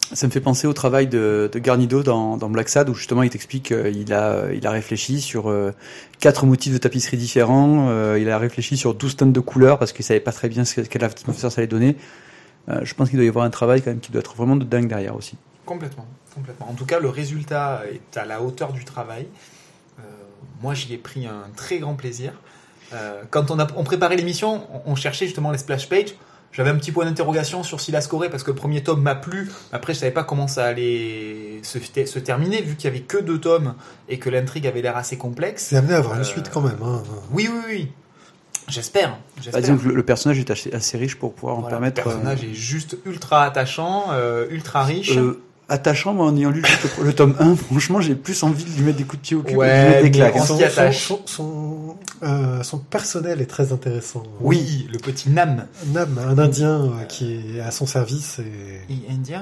Ça me fait penser au travail de Garnido dans Black Sad, où justement il t'explique qu'il a réfléchi sur 4 motifs de tapisserie différents, il a réfléchi sur 12 tonnes de couleurs parce qu'il savait pas très bien quelle atmosphère ça allait donner. Je pense qu'il doit y avoir un travail quand même qui doit être vraiment de dingue derrière aussi. Complètement. En tout cas, le résultat est à la hauteur du travail. Moi, j'y ai pris un très grand plaisir. Quand on préparait l'émission, on cherchait justement les splash pages. J'avais un petit point d'interrogation sur Silas Corée parce que le premier tome m'a plu. Après, je savais pas comment ça allait se terminer vu qu'il y avait que 2 tomes et que l'intrigue avait l'air assez complexe. C'est amené à avoir une suite quand même. Hein. Oui. J'espère. Disons que le personnage est assez riche pour pouvoir en permettre. Le personnage est juste ultra attachant, ultra riche. Attachant, moi en ayant lu le tome 1, franchement, j'ai plus envie de lui mettre des coups de pied au cul, ouais, que de lui mettre des claques. On s'y attache. Son personnel est très intéressant. Oui, le petit Nam. Nam, un Indien qui est à son service. Indien ?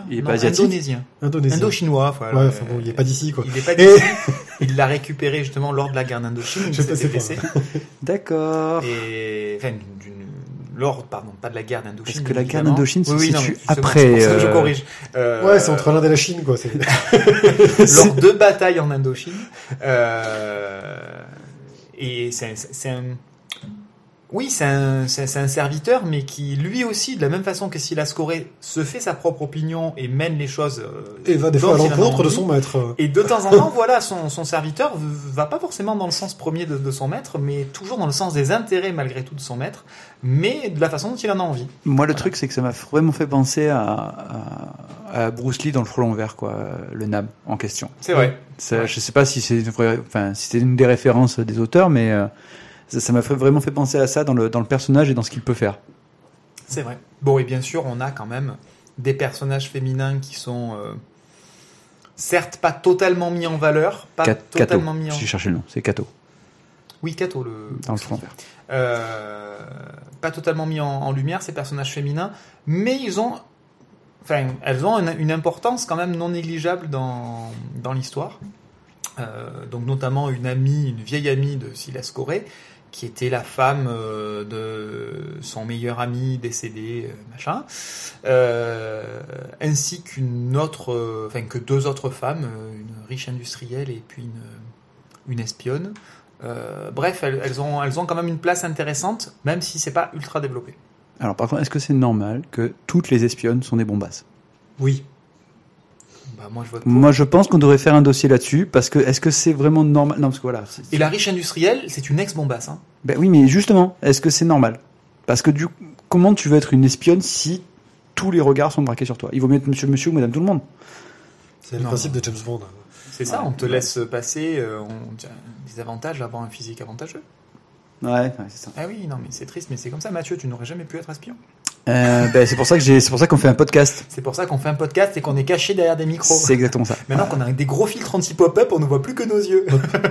Il est pas asiatique. Indonésien. Indo-chinois. Voilà. Ouais, enfin bon, il est pas d'ici, quoi. Il est pas d'ici. Il l'a récupéré justement lors de la guerre d'Indochine. Je sais pas. D'accord. Et enfin, pas de la guerre d'Indochine. Parce que la guerre d'Indochine se situe après. C'est pour ça que je corrige. Ouais, c'est entre l'Inde et la Chine, quoi. Lors de batailles en Indochine. Et c'est un serviteur, mais qui, lui aussi, de la même façon que Silas Corée, se fait sa propre opinion et mène les choses. Et va des fois à l'encontre de son maître. Et de temps en temps, voilà, son serviteur va pas forcément dans le sens premier de son maître, mais toujours dans le sens des intérêts, malgré tout, de son maître, mais de la façon dont il en a envie. Moi, le truc, c'est que ça m'a vraiment fait penser à Bruce Lee dans le Frelon Vert, quoi, le Nam en question. C'est vrai. Je sais pas si c'est si c'est une des références des auteurs, mais ça m'a vraiment fait penser à ça dans le personnage et dans ce qu'il peut faire. C'est vrai. Bon, et bien sûr, on a quand même des personnages féminins qui sont certes pas totalement mis en valeur, Kato. J'ai cherché le nom, c'est Kato. Oui, Kato, dans le Frelon Vert. Pas totalement mis en lumière, ces personnages féminins, mais elles ont une importance quand même non négligeable dans l'histoire. Donc notamment une vieille amie de Silas Corée, qui était la femme de son meilleur ami décédé, ainsi que 2 autres femmes, une riche industrielle et puis une espionne. Bref, elles ont quand même une place intéressante, même si c'est pas ultra développé. Alors par contre, est-ce que c'est normal que toutes les espionnes sont des bombasses ? Oui. Moi, je pense qu'on devrait faire un dossier là-dessus, parce que est-ce que c'est vraiment normal ? Non, parce que voilà. Et la riche industrielle, c'est une ex-bombasse. Hein. Ben oui, mais justement, est-ce que c'est normal ? Parce que comment tu veux être une espionne si tous les regards sont braqués sur toi ? Il vaut mieux être monsieur ou madame tout le monde. C'est le principe de James Bond. C'est ça, on te laisse passer des avantages à avoir un physique avantageux. Ouais, c'est ça. Ah oui, non, mais c'est triste, mais c'est comme ça, Mathieu, tu n'aurais jamais pu être espion. C'est pour ça qu'on fait un podcast. C'est pour ça qu'on fait un podcast et qu'on est caché derrière des micros. C'est exactement ça. Maintenant qu'on a des gros filtres anti-pop-up, on ne voit plus que nos yeux.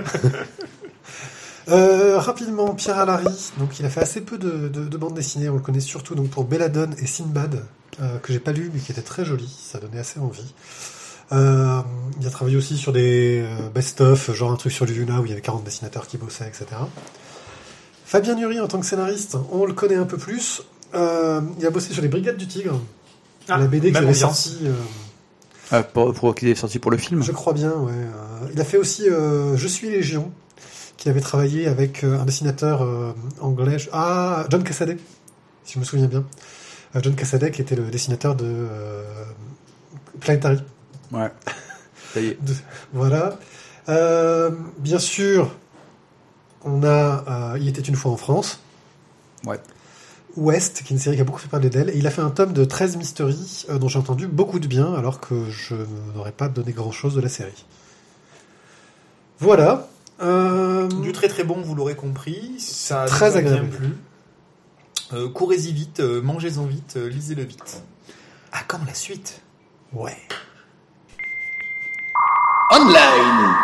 Rapidement, Pierre Alary, donc il a fait assez peu de bandes dessinées, on le connaît surtout donc pour Belladone et Sinbad, que j'ai pas lu mais qui était très joli, ça donnait assez envie. Il a travaillé aussi sur des best-of, genre un truc sur Luna où il y avait 40 dessinateurs qui bossaient, etc. Fabien Nury en tant que scénariste, on le connaît un peu plus. Il a bossé sur les Brigades du Tigre, la BD qui avait sorti. Qui est sorti pour le film. Je crois bien, ouais. Il a fait aussi Je suis Légion, qu'il avait travaillé avec un dessinateur anglais. John Cassaday, si je me souviens bien. John Cassaday qui était le dessinateur de Planetary. Ouais. Ça y est. Voilà. Bien sûr, on a Il était une fois en France. Ouais. Ouest, qui est une série qui a beaucoup fait parler d'elle. Et il a fait un tome de 13 mysteries dont j'ai entendu beaucoup de bien, alors que je n'aurais pas donné grand-chose de la série. Voilà. Du très très bon, vous l'aurez compris. Ça très a agréable. bien plu. Courez-y vite, mangez-en vite, lisez-le vite. À quand la suite ? Ouais. Online.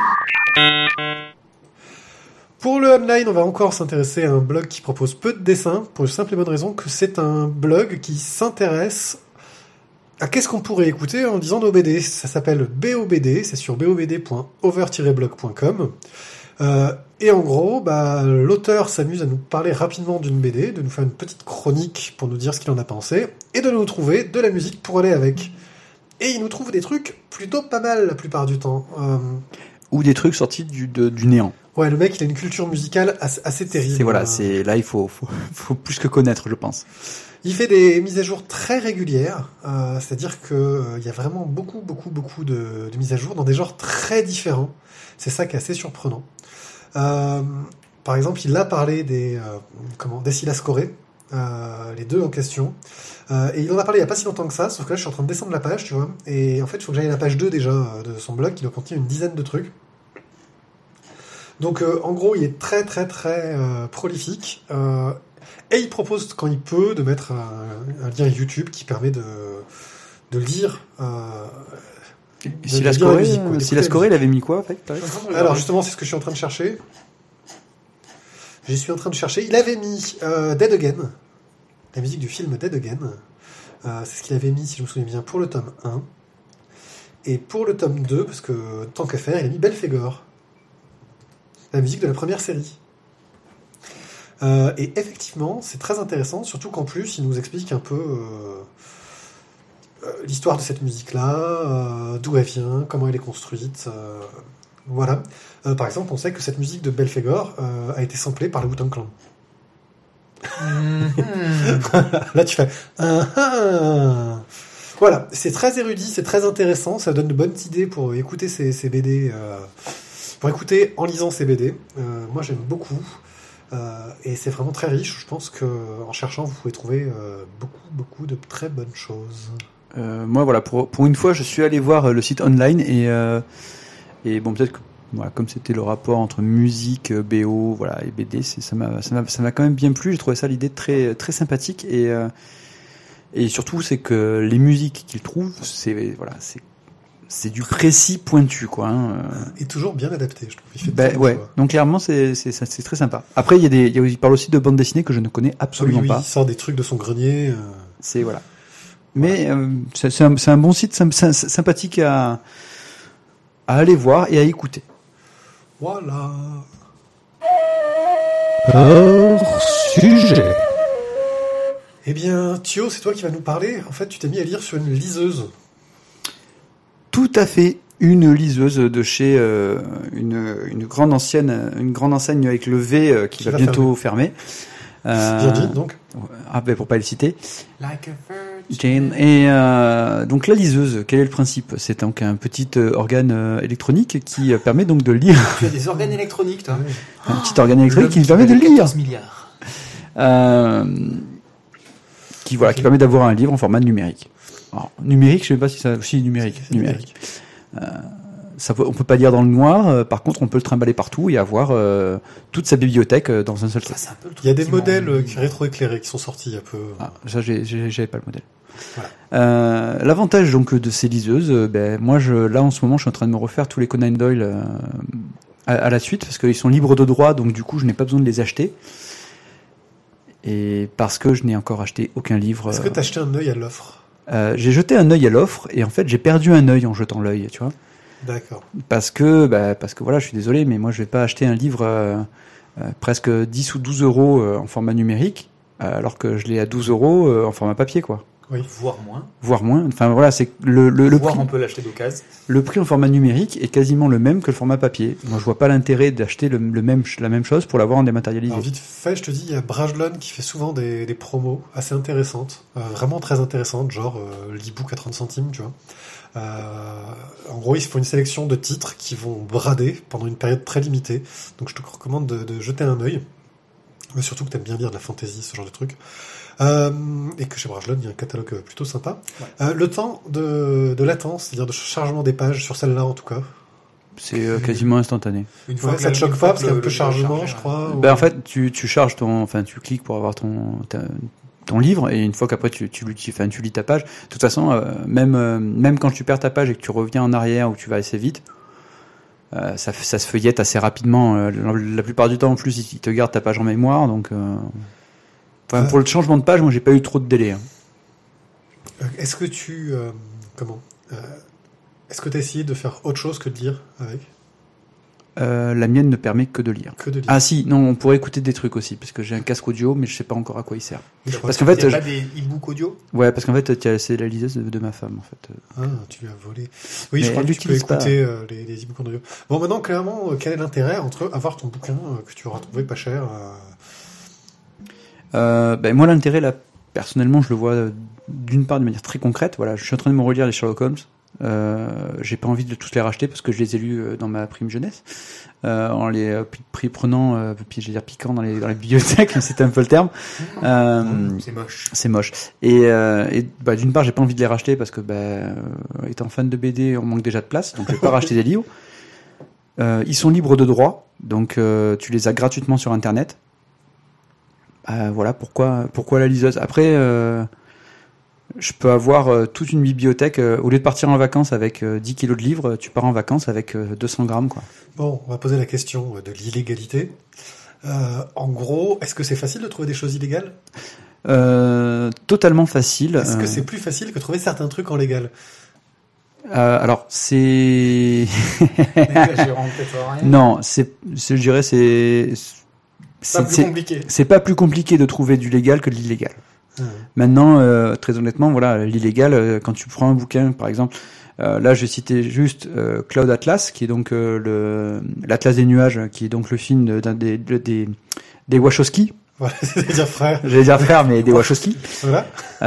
Pour le online, on va encore s'intéresser à un blog qui propose peu de dessins, pour une simple et bonne raison que c'est un blog qui s'intéresse à qu'est-ce qu'on pourrait écouter en disant nos BD. Ça s'appelle BOBD, c'est sur bobd.over-blog.com. Et en gros, l'auteur s'amuse à nous parler rapidement d'une BD, de nous faire une petite chronique pour nous dire ce qu'il en a pensé, et de nous trouver de la musique pour aller avec. Et il nous trouve des trucs plutôt pas mal la plupart du temps. Ou des trucs sortis du néant. Ouais, le mec, il a une culture musicale assez terrible. Là, il faut plus que connaître, je pense. Il fait des mises à jour très régulières, c'est-à-dire que il y a vraiment beaucoup de mises à jour dans des genres très différents. C'est ça qui est assez surprenant. Par exemple, il a parlé des Silas Coré, les deux en question. Et il en a parlé il y a pas si longtemps que ça, sauf que là je suis en train de descendre la page, tu vois. Et en fait, il faut que j'aille à la page 2 déjà de son blog, qui doit contenir une dizaine de trucs. Donc en gros, il est très prolifique. Et il propose, quand il peut, de mettre un lien YouTube qui permet de lire. Silas Coré, il avait mis quoi, en fait? Alors justement, c'est ce que je suis en train de chercher. Il avait mis Dead Again, la musique du film Dead Again. C'est ce qu'il avait mis, si je me souviens bien, pour le tome 1. Et pour le tome 2, parce que tant qu'à faire, il a mis Belphégor, la musique de la première série. Et effectivement, c'est très intéressant, surtout qu'en plus, il nous explique un peu l'histoire de cette musique-là, d'où elle vient, comment elle est construite. Voilà. Par exemple, on sait que cette musique de Belphégor a été samplée par le Wu-Tang Clan. Là, tu fais... Voilà, c'est très érudit, c'est très intéressant, ça donne de bonnes idées pour écouter ces BD, pour écouter en lisant ces BD. Moi, j'aime beaucoup. Et c'est vraiment très riche. Je pense que en cherchant, vous pouvez trouver beaucoup de très bonnes choses. Moi, voilà, pour une fois, je suis allé voir le site online et bon, peut-être que voilà, comme c'était le rapport entre musique, BO, voilà, et BD, ça m'a quand même bien plu. J'ai trouvé ça l'idée très très sympathique et surtout c'est que les musiques qu'il trouve, c'est du précis pointu, quoi. Hein. Et toujours bien adapté, je trouve. Il fait ouais. Donc clairement, c'est très sympa. Après, il parle aussi de bande dessinée que je ne connais absolument pas. Il sort des trucs de son grenier. C'est voilà. Mais c'est un bon site sympathique à aller voir et à écouter. Voilà. Hors sujet. Eh bien, Thio, c'est toi qui vas nous parler. En fait, tu t'es mis à lire sur une liseuse. Tout à fait, une liseuse de chez une grande enseigne avec le V qui va bientôt fermer. Virgin, donc. Ah ben pour pas le citer. Like a Jane. Et donc la liseuse, quel est le principe? C'est donc un petit organe électronique qui permet donc de lire. Tu as des organes électroniques, toi. Un petit organe électronique qui permet de lire. 14 milliards. Qui permet d'avoir un livre en format numérique. Alors, numérique, je sais pas si ça aussi numérique. On peut pas lire dans le noir. Par contre, on peut le trimballer partout et avoir toute sa bibliothèque dans un seul truc. Il y a des modèles rétroéclairés qui sont sortis un peu. Ah, ça, j'avais pas le modèle. Voilà. L'avantage donc de ces liseuses, moi, là en ce moment, je suis en train de me refaire tous les Conan Doyle à la suite parce qu'ils sont libres de droit, donc du coup, je n'ai pas besoin de les acheter. Et parce que je n'ai encore acheté aucun livre. Est-ce que t'as acheté un œil à l'offre? J'ai jeté un œil à l'offre et en fait j'ai perdu un œil en jetant l'œil, tu vois. D'accord. Parce que voilà, je suis désolé, mais moi je vais pas acheter un livre presque 10 ou 12 euros en format numérique, alors que je l'ai à 12 euros en format papier, quoi. Oui. Voire moins. Enfin voilà, c'est le prix. On peut l'acheter d'occasion. Le prix en format numérique est quasiment le même que le format papier. Moi, je vois pas l'intérêt d'acheter la même chose pour l'avoir en dématérialisé. Alors vite fait, je te dis, il y a Brajlon qui fait souvent des promos assez intéressantes, vraiment très intéressantes, genre l'e-book à 30 centimes, tu vois. En gros, ils font une sélection de titres qui vont brader pendant une période très limitée. Donc je te recommande de jeter un œil. Mais surtout que t'aimes bien lire de la fantasy, ce genre de truc. Et que chez Brajlon, il y a un catalogue plutôt sympa. Ouais. Le temps de latence, c'est-à-dire de chargement des pages, sur celle-là en tout cas. C'est quasiment instantané. Une fois que ça te choque pas, parce qu'il y a un peu de chargement, je crois. En fait, tu charges tu cliques pour avoir ton livre, et une fois qu'après tu lis ta page. De toute façon, même quand tu perds ta page et que tu reviens en arrière ou tu vas assez vite, ça se feuillette assez rapidement. La plupart du temps, en plus, il te garde ta page en mémoire, donc. Pour le changement de page, moi, j'ai pas eu trop de délai. Hein. Est-ce que est-ce que t'as essayé de faire autre chose que de lire avec? La mienne ne permet que de lire. Que de lire. Ah si, non, on pourrait écouter des trucs aussi, parce que j'ai un casque audio, mais je sais pas encore à quoi il sert. Parce qu'en Il fait, n'y a pas des e-books audio? ouais, parce qu'en fait, c'est la liseuse de ma femme, en fait. Ah, tu lui as volé. Oui, Mais je crois elle que tu peux l'utilise pas. écouter les e-books en audio. Bon, maintenant, clairement, quel est l'intérêt entre avoir ton bouquin que tu auras trouvé pas cher Moi, l'intérêt, là, personnellement, je le vois d'une part de manière très concrète. Voilà, je suis en train de me relire les Sherlock Holmes. J'ai pas envie de tous les racheter parce que je les ai lus dans ma prime jeunesse, en les prenant, piquant dans les bibliothèques, c'était un peu le terme. C'est moche. C'est moche. Et d'une part, j'ai pas envie de les racheter parce que étant fan de BD, on manque déjà de place, donc je vais pas racheter des livres. Ils sont libres de droit, donc tu les as gratuitement sur Internet. Voilà pourquoi la liseuse. Après, je peux avoir toute une bibliothèque. Au lieu de partir en vacances avec 10 kilos de livres, tu pars en vacances avec 200 grammes, quoi. Bon, on va poser la question de l'illégalité. En gros, est-ce que c'est facile de trouver des choses illégales? Totalement facile. Est-ce que c'est plus facile que de trouver certains trucs en légal? Alors, c'est... N'exagérons peut-être rien. Non, je dirais, Pas plus compliqué. c'est pas plus compliqué de trouver du légal que de l'illégal. Maintenant, très honnêtement, voilà, l'illégal, quand tu prends un bouquin, par exemple, là, je vais citer juste Cloud Atlas, qui est donc l'Atlas des nuages, qui est donc le film des Wachowski. Voilà, j'allais dire frère. J'allais dire frère, mais des Wachowski. Voilà.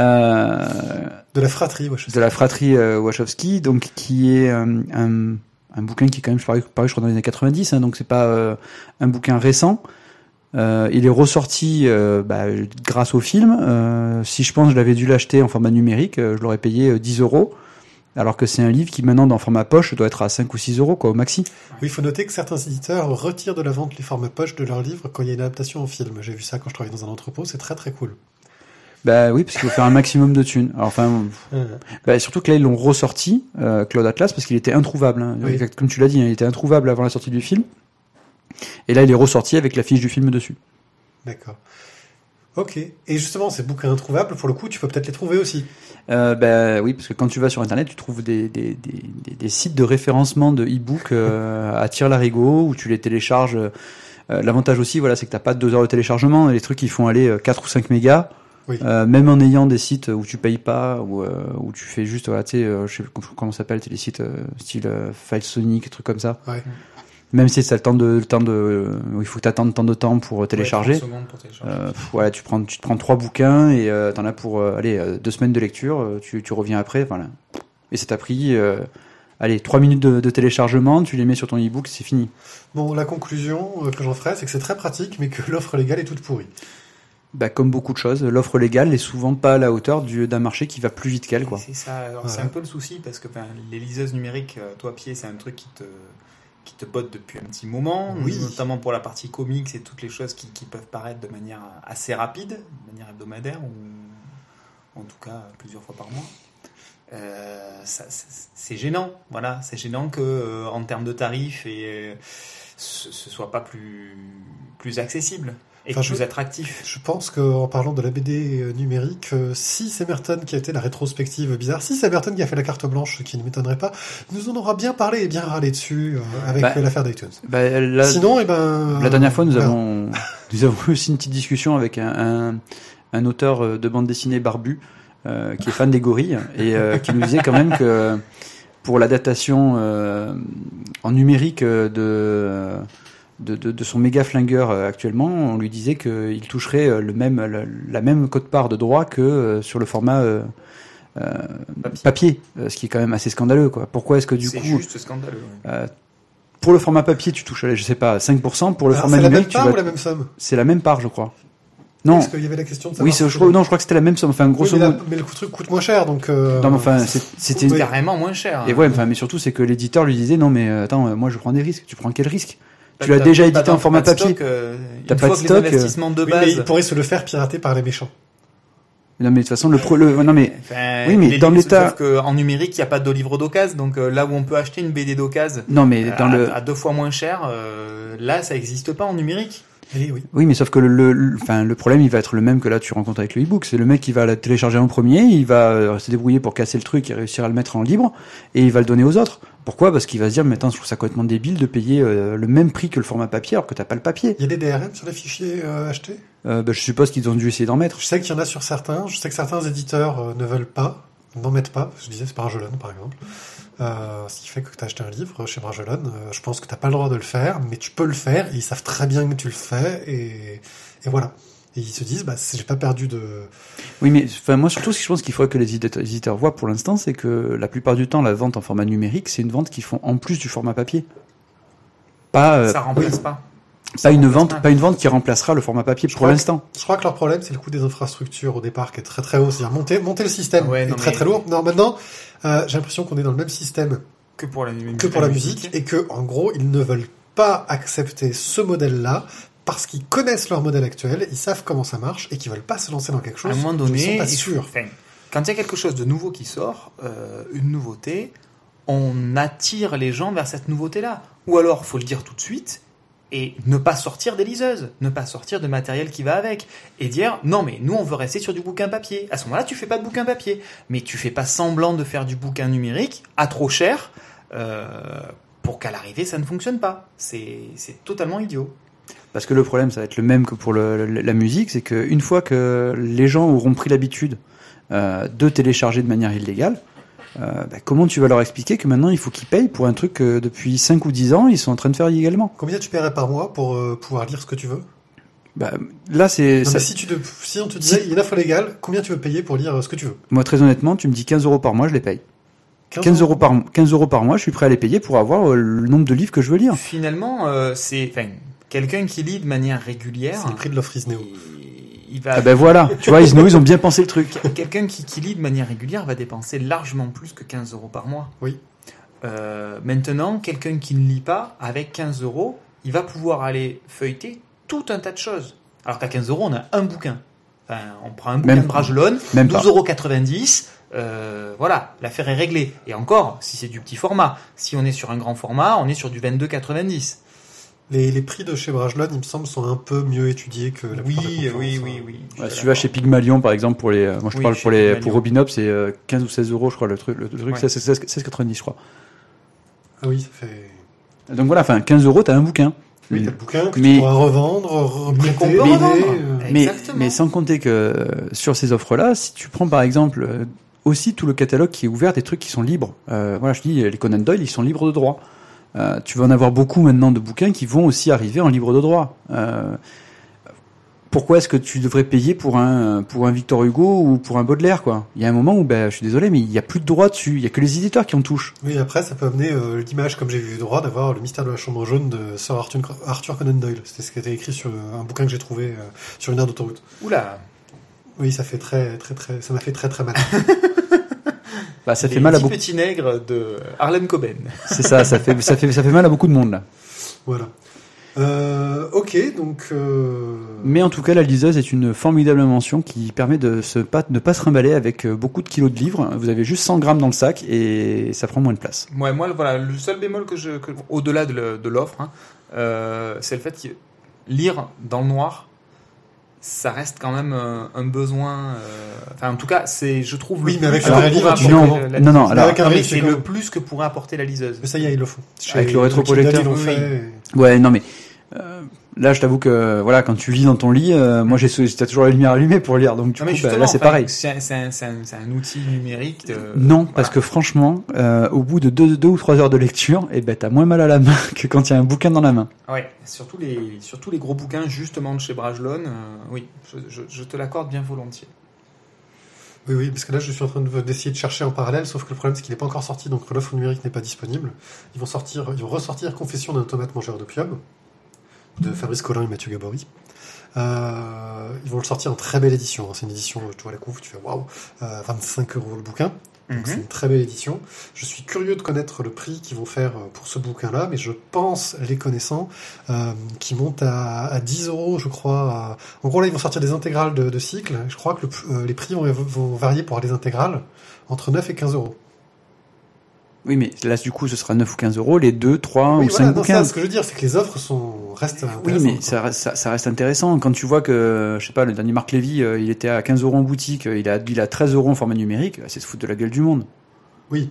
De la fratrie Wachowski. De la fratrie Wachowski, donc qui est un bouquin qui est quand même paru, je crois, dans les années 90, hein, donc c'est pas un bouquin récent. Il est ressorti grâce au film. Si je pense que je l'avais dû l'acheter en format numérique, je l'aurais payé 10 €, alors que c'est un livre qui maintenant dans format poche doit être à 5 ou 6 € quoi, au maxi. Oui, il faut noter que certains éditeurs retirent de la vente les formats poche de leurs livres quand il y a une adaptation en film. J'ai vu ça quand je travaillais dans un entrepôt, c'est très très cool. Bah oui, parce qu'il faut faire un maximum de thunes. Alors, enfin, surtout que là ils l'ont ressorti, Cloud Atlas, parce qu'il était introuvable. Hein. Oui. Comme tu l'as dit, hein, il était introuvable avant la sortie du film. Et là, il est ressorti avec la fiche du film dessus. D'accord. Ok. Et justement, ces bouquins introuvables, pour le coup, tu peux peut-être les trouver aussi. Oui, parce que quand tu vas sur Internet, tu trouves des sites de référencement de e-books à tire-larigot, où tu les télécharges. L'avantage aussi, voilà, c'est que t'as pas 2 heures de téléchargement. Les trucs, ils font aller 4 ou 5 mégas. Oui. Même en ayant des sites où tu payes pas, où tu fais juste, voilà, tu sais, je sais comment ça s'appelle, les sites style Filesonic, trucs comme ça. Ouais. Même si c'est le temps de, il faut que t'attendes tant de temps pour télécharger. Ouais, 30 secondes pour télécharger. Voilà, tu te prends 3 bouquins et t'en as pour 2 semaines de lecture. Tu reviens après, voilà. Et ça t'a pris 3 minutes de téléchargement. Tu les mets sur ton e-book, c'est fini. Bon, la conclusion que j'en ferai, c'est que c'est très pratique, mais que l'offre légale est toute pourrie. Comme beaucoup de choses, l'offre légale n'est souvent pas à la hauteur d'un marché qui va plus vite qu'elle, quoi. C'est ça. Alors, c'est un peu le souci parce que les liseuses numériques, toi pied, c'est un truc qui te botte depuis un petit moment, oui. Notamment pour la partie comics et toutes les choses qui peuvent paraître de manière assez rapide, de manière hebdomadaire ou en tout cas plusieurs fois par mois. C'est gênant, voilà, c'est gênant que en termes de tarifs ce soit pas plus accessible. Et plus attractif. Je pense qu'en parlant de la BD numérique, si c'est Merton qui a été la rétrospective bizarre, si c'est Merton qui a fait la carte blanche, ce qui ne m'étonnerait pas, nous en aura bien parlé et bien râlé dessus avec l'affaire d'iTunes. Sinon, la dernière fois, nous avons aussi une petite discussion avec un auteur de bande dessinée barbu qui est fan des gorilles et qui nous disait quand même que pour l'adaptation en numérique de son méga flingueur actuellement, on lui disait qu'il toucherait la même quote-part de droit que sur le format papier, ce qui est quand même assez scandaleux, quoi. Pourquoi est-ce que du coup... C'est juste scandaleux. Ouais. Pour le format papier, tu touches, je sais pas, 5%. Pour le format numérique, c'est la même part ou la même somme? C'est la même part, je crois. Non. Parce qu'il y avait la question de savoir. Oui, je crois que c'était la même somme. Enfin, grosso modo. Mais le truc coûte moins cher, donc. Non, mais enfin, c'était carrément moins cher. Et ouais, enfin, mais surtout, c'est que l'éditeur lui disait non, mais attends, moi, je prends des risques. Tu prends quel risque? Tu l'as déjà édité en format papier. T'as pas de stock. L'investissement de base. Mais il pourrait se le faire pirater par les méchants. Non, mais de toute façon, non, mais. Enfin, oui, mais dans l'état. Sauf qu'en numérique, il n'y a pas de livre d'occasion. Donc, là où on peut acheter une BD d'occasion. Non, mais à 2 fois moins cher, là, ça n'existe pas en numérique. Oui, mais sauf que le problème, il va être le même que là tu rencontres avec le e-book. C'est le mec qui va la télécharger en premier, il va se débrouiller pour casser le truc et réussir à le mettre en libre, et il va le donner aux autres. Pourquoi ? Parce qu'il va se dire, mais attends, je trouve ça complètement débile de payer le même prix que le format papier alors que t'as pas le papier. Il y a des DRM sur les fichiers achetés ? Je suppose qu'ils ont dû essayer d'en mettre. Je sais qu'il y en a sur certains. Je sais que certains éditeurs ne veulent pas, n'en mettent pas. Je disais, c'est Bragelonne, par exemple. Ce qui fait que tu as acheté un livre chez Bragelonne. Je pense que t'as pas le droit de le faire, mais tu peux le faire. Et ils savent très bien que tu le fais. Et voilà. Et ils se disent, j'ai pas perdu de... Oui, mais moi surtout, ce que je pense qu'il faudrait que les éditeurs voient pour l'instant, c'est que la plupart du temps, la vente en format numérique, c'est une vente qu'ils font en plus du format papier. Pas, ça remplace pas. Pas une vente qui remplacera le format papier pour l'instant. Je crois que leur problème, c'est le coût des infrastructures au départ qui est très très haut. C'est-à-dire monter le système est très très lourd. Non, maintenant, j'ai l'impression qu'on est dans le même système que pour la musique et que, en gros, ils ne veulent pas accepter ce modèle-là parce qu'ils connaissent leur modèle actuel, ils savent comment ça marche et qu'ils veulent pas se lancer dans quelque chose. À un moment donné, ils sont pas sûrs. Quand il y a quelque chose de nouveau qui sort, une nouveauté, on attire les gens vers cette nouveauté-là. Ou alors, faut le dire tout de suite, et ne pas sortir des liseuses, ne pas sortir de matériel qui va avec, et dire non mais nous on veut rester sur du bouquin papier. À ce moment-là, tu fais pas de bouquin papier, mais tu fais pas semblant de faire du bouquin numérique à trop cher pour qu'à l'arrivée ça ne fonctionne pas. C'est totalement idiot. Parce que le problème, ça va être le même que pour la musique, c'est qu'une fois que les gens auront pris l'habitude de télécharger de manière illégale, comment tu vas leur expliquer que maintenant il faut qu'ils payent pour un truc que depuis 5 ou 10 ans ils sont en train de faire illégalement ? Combien tu paierais par mois pour pouvoir lire ce que tu veux ? Là c'est... Non, mais si on te disait il y a une offre légale, combien tu veux payer pour lire ce que tu veux ? Moi très honnêtement, tu me dis 15 € par mois, je les paye. 15 € par mois, je suis prêt à les payer pour avoir le nombre de livres que je veux lire. Finalement, quelqu'un qui lit de manière régulière... C'est le prix de l'offre Isneo. Il va... voilà, tu vois, ils ont bien pensé le truc. Quelqu'un qui lit de manière régulière va dépenser largement plus que 15 € par mois. Oui. Maintenant, quelqu'un qui ne lit pas, avec 15 €, il va pouvoir aller feuilleter tout un tas de choses. Alors qu'à 15 €, on a un bouquin. On prend un bouquin de Bragelonne, 12,90 €, voilà, l'affaire est réglée. Et encore, si c'est du petit format. Si on est sur un grand format, on est sur du 22,90 €. Les prix de chez Bragelonne, il me semble, sont un peu mieux étudiés que la plupart des concurrents. Oui. Si tu vas chez Pygmalion, par exemple, pour Robinhood, c'est 15 ou 16 €, je crois, le truc, c'est 16,90 €, je crois. Ah oui, ça fait... Donc voilà, 15 €, t'as un bouquin. Oui, t'as le bouquin que tu pourras revendre, reprêter, mais sans compter que sur ces offres-là, si tu prends par exemple aussi tout le catalogue qui est ouvert des trucs qui sont libres, je dis, les Conan Doyle, ils sont libres de droit. Tu vas en avoir beaucoup maintenant de bouquins qui vont aussi arriver en libre de droit. Pourquoi est-ce que tu devrais payer pour un Victor Hugo ou pour un Baudelaire, quoi ? Il y a un moment où, je suis désolé, mais il n'y a plus de droit dessus. Il y a que les éditeurs qui en touchent. Oui, après, ça peut amener l'image, comme j'ai vu droit, d'avoir le mystère de la chambre jaune de Sir Arthur Conan Doyle. C'était ce qui était écrit sur un bouquin que j'ai trouvé sur une aire d'autoroute. Oula. Oui, ça fait ça m'a fait très très mal. Ça fait mal à beaucoup. Les petits nègres de Harlan Coben. C'est ça fait mal à beaucoup de monde, là. Voilà. Ok, donc... Mais en tout cas, la liseuse est une formidable invention qui permet de ne pas se trimballer avec beaucoup de kilos de livres. Vous avez juste 100 grammes dans le sac et ça prend moins de place. Ouais, moi, voilà, le seul bémol que au-delà de l'offre, c'est le fait que lire dans le noir, ça reste quand même un besoin. En tout cas, je trouve. Oui, mais avec un livre, non. Alors, c'est le plus que pourrait apporter la liseuse. Mais ça y est, ils le font. Avec le rétroprojecteur. Ouais, non, mais là, je t'avoue que quand tu lis dans ton lit, moi, t'as toujours la lumière allumée pour lire, donc là, c'est pareil. C'est un outil numérique. Non, parce que franchement, au bout de 2 ou 3 heures de lecture, t'as moins mal à la main que quand il y a un bouquin dans la main. Ouais, surtout les gros bouquins justement de chez Bragelonne. Oui, je te l'accorde bien volontiers. Oui, parce que là, je suis en train d'essayer de chercher en parallèle, sauf que le problème, c'est qu'il n'est pas encore sorti, donc l'offre numérique n'est pas disponible. Ils vont ressortir Confession d'un tomate mangeur d'opium, de Fabrice Collin et Mathieu Gabory. Ils vont le sortir en très belle édition. C'est une édition, tu vois la couve, tu fais waouh, 25 € le bouquin. Donc c'est une très belle édition. Je suis curieux de connaître le prix qu'ils vont faire pour ce bouquin-là, mais je pense, les connaissant, qu'ils montent à 10 €, je crois. En gros, là, ils vont sortir des intégrales de cycle. Je crois que les prix vont varier pour les intégrales entre 9 et 15 €. Oui, mais là, du coup, ce sera 9 ou 15 €, les 2, 3 ou 5 bouquins. Ce que je veux dire, c'est que les offres restent intéressantes. Oui, mais ça reste intéressant. Quand tu vois que, je sais pas, le dernier Marc Lévy, il était à 15 € en boutique, il a 13 € en format numérique, c'est se foutre de la gueule du monde. Oui.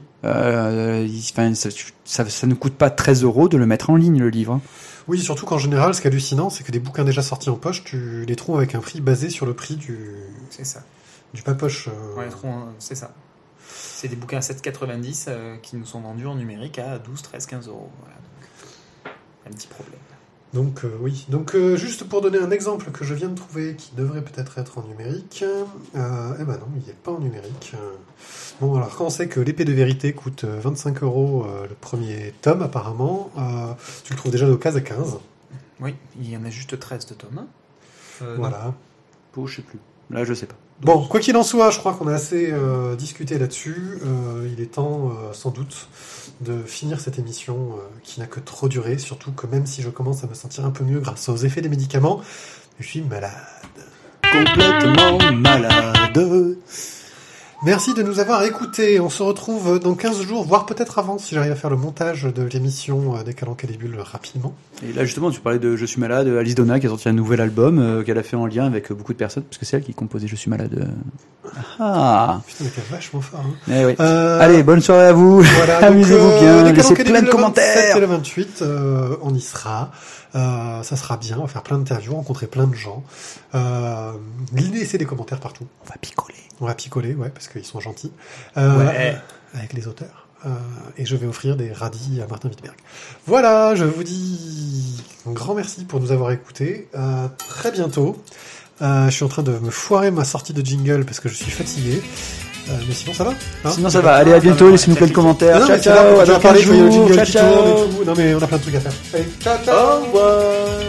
Ça ne coûte pas 13 € de le mettre en ligne, le livre. Oui, surtout qu'en général, ce qui est hallucinant, c'est que des bouquins déjà sortis en poche, tu les trouves avec un prix basé sur le prix C'est ça. du papoche. Ouais, c'est ça. C'est des bouquins à 7,90 qui nous sont vendus en numérique à 12, 13, 15 €. Voilà, donc, un petit problème. Donc oui. Donc juste pour donner un exemple que je viens de trouver qui devrait peut-être être en numérique, eh ben non, il n'est pas en numérique. Bon, alors quand on sait que l'épée de vérité coûte 25 € le premier tome apparemment, tu le trouves déjà d'occasion à 15. Oui, il y en a juste 13 de tomes. Voilà. Pour, je sais plus. Là, je sais pas. Bon, quoi qu'il en soit, je crois qu'on a assez discuté là-dessus. Il est temps, sans doute, de finir cette émission qui n'a que trop duré, surtout que même si je commence à me sentir un peu mieux grâce aux effets des médicaments, je suis malade. Complètement malade. Merci de nous avoir écoutés. On se retrouve dans 15 jours, voire peut-être avant, si j'arrive à faire le montage de l'émission des Calancalébules rapidement. Et là, justement, tu parlais de Je suis malade, Alice Donna qui a sorti un nouvel album qu'elle a fait en lien avec beaucoup de personnes, parce que c'est elle qui composait Je suis malade. Ah. Putain, mais t'es vachement fort. Hein. Eh oui. Allez, bonne soirée à vous. Voilà, amusez-vous bien, les laissez plein de le commentaires. 27 et le 28, on y sera. Ça sera bien, on va faire plein d'interviews, rencontrer plein de gens. Laissez des commentaires partout. On va picoler. On va picoler, ouais, parce qu'ils sont gentils. Ouais. Avec les auteurs. Et je vais offrir des radis à Martin Wittberg. Voilà, je vous dis un grand merci pour nous avoir écoutés. Très bientôt. Je suis en train de me foirer ma sortie de jingle parce que je suis fatigué. Mais sinon ça va hein. Sinon ça va. Allez, à bientôt, laissez-nous plein de commentaires. Non, Ciao, mais c'est là, ciao, on va à parler, dans il y a le 15 jours. jingle Ciao, qui tourne ciao. et tout. Non mais on a plein de trucs à faire. Allez, ciao, ciao. Au revoir.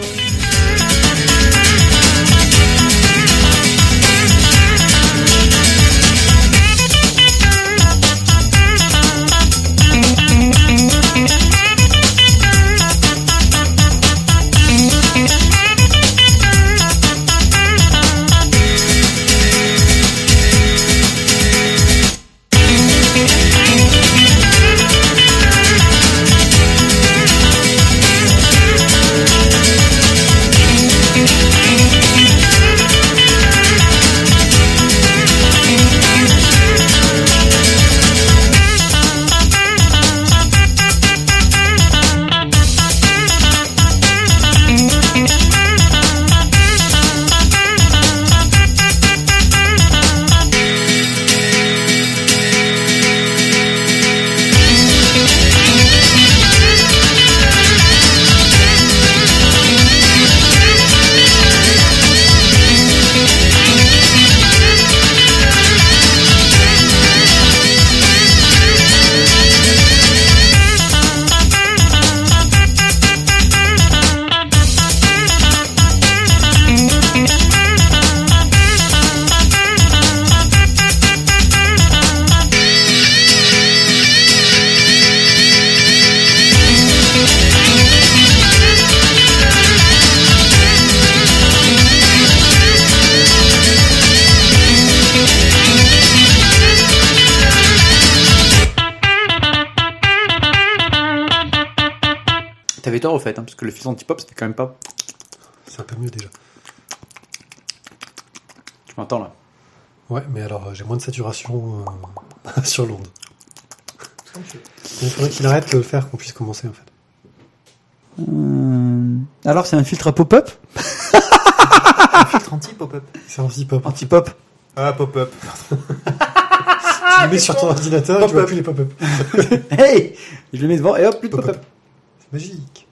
T'avais tort au fait, hein, parce que le fils anti-pop c'était quand même pas. C'est un peu mieux déjà. Tu m'entends là? Ouais, mais alors j'ai moins de saturation sur l'onde. Il faudrait qu'il arrête de le faire, qu'on puisse commencer en fait. Alors c'est un filtre à pop-up? Un filtre anti-pop-up. C'est anti-pop. Anti-pop. Ah, pop-up. Tu le mets sur ton ordinateur et tu vois plus les pop-up. Hey! Je le mets devant et hop, plus de Pop-up. pop-up. C'est magique.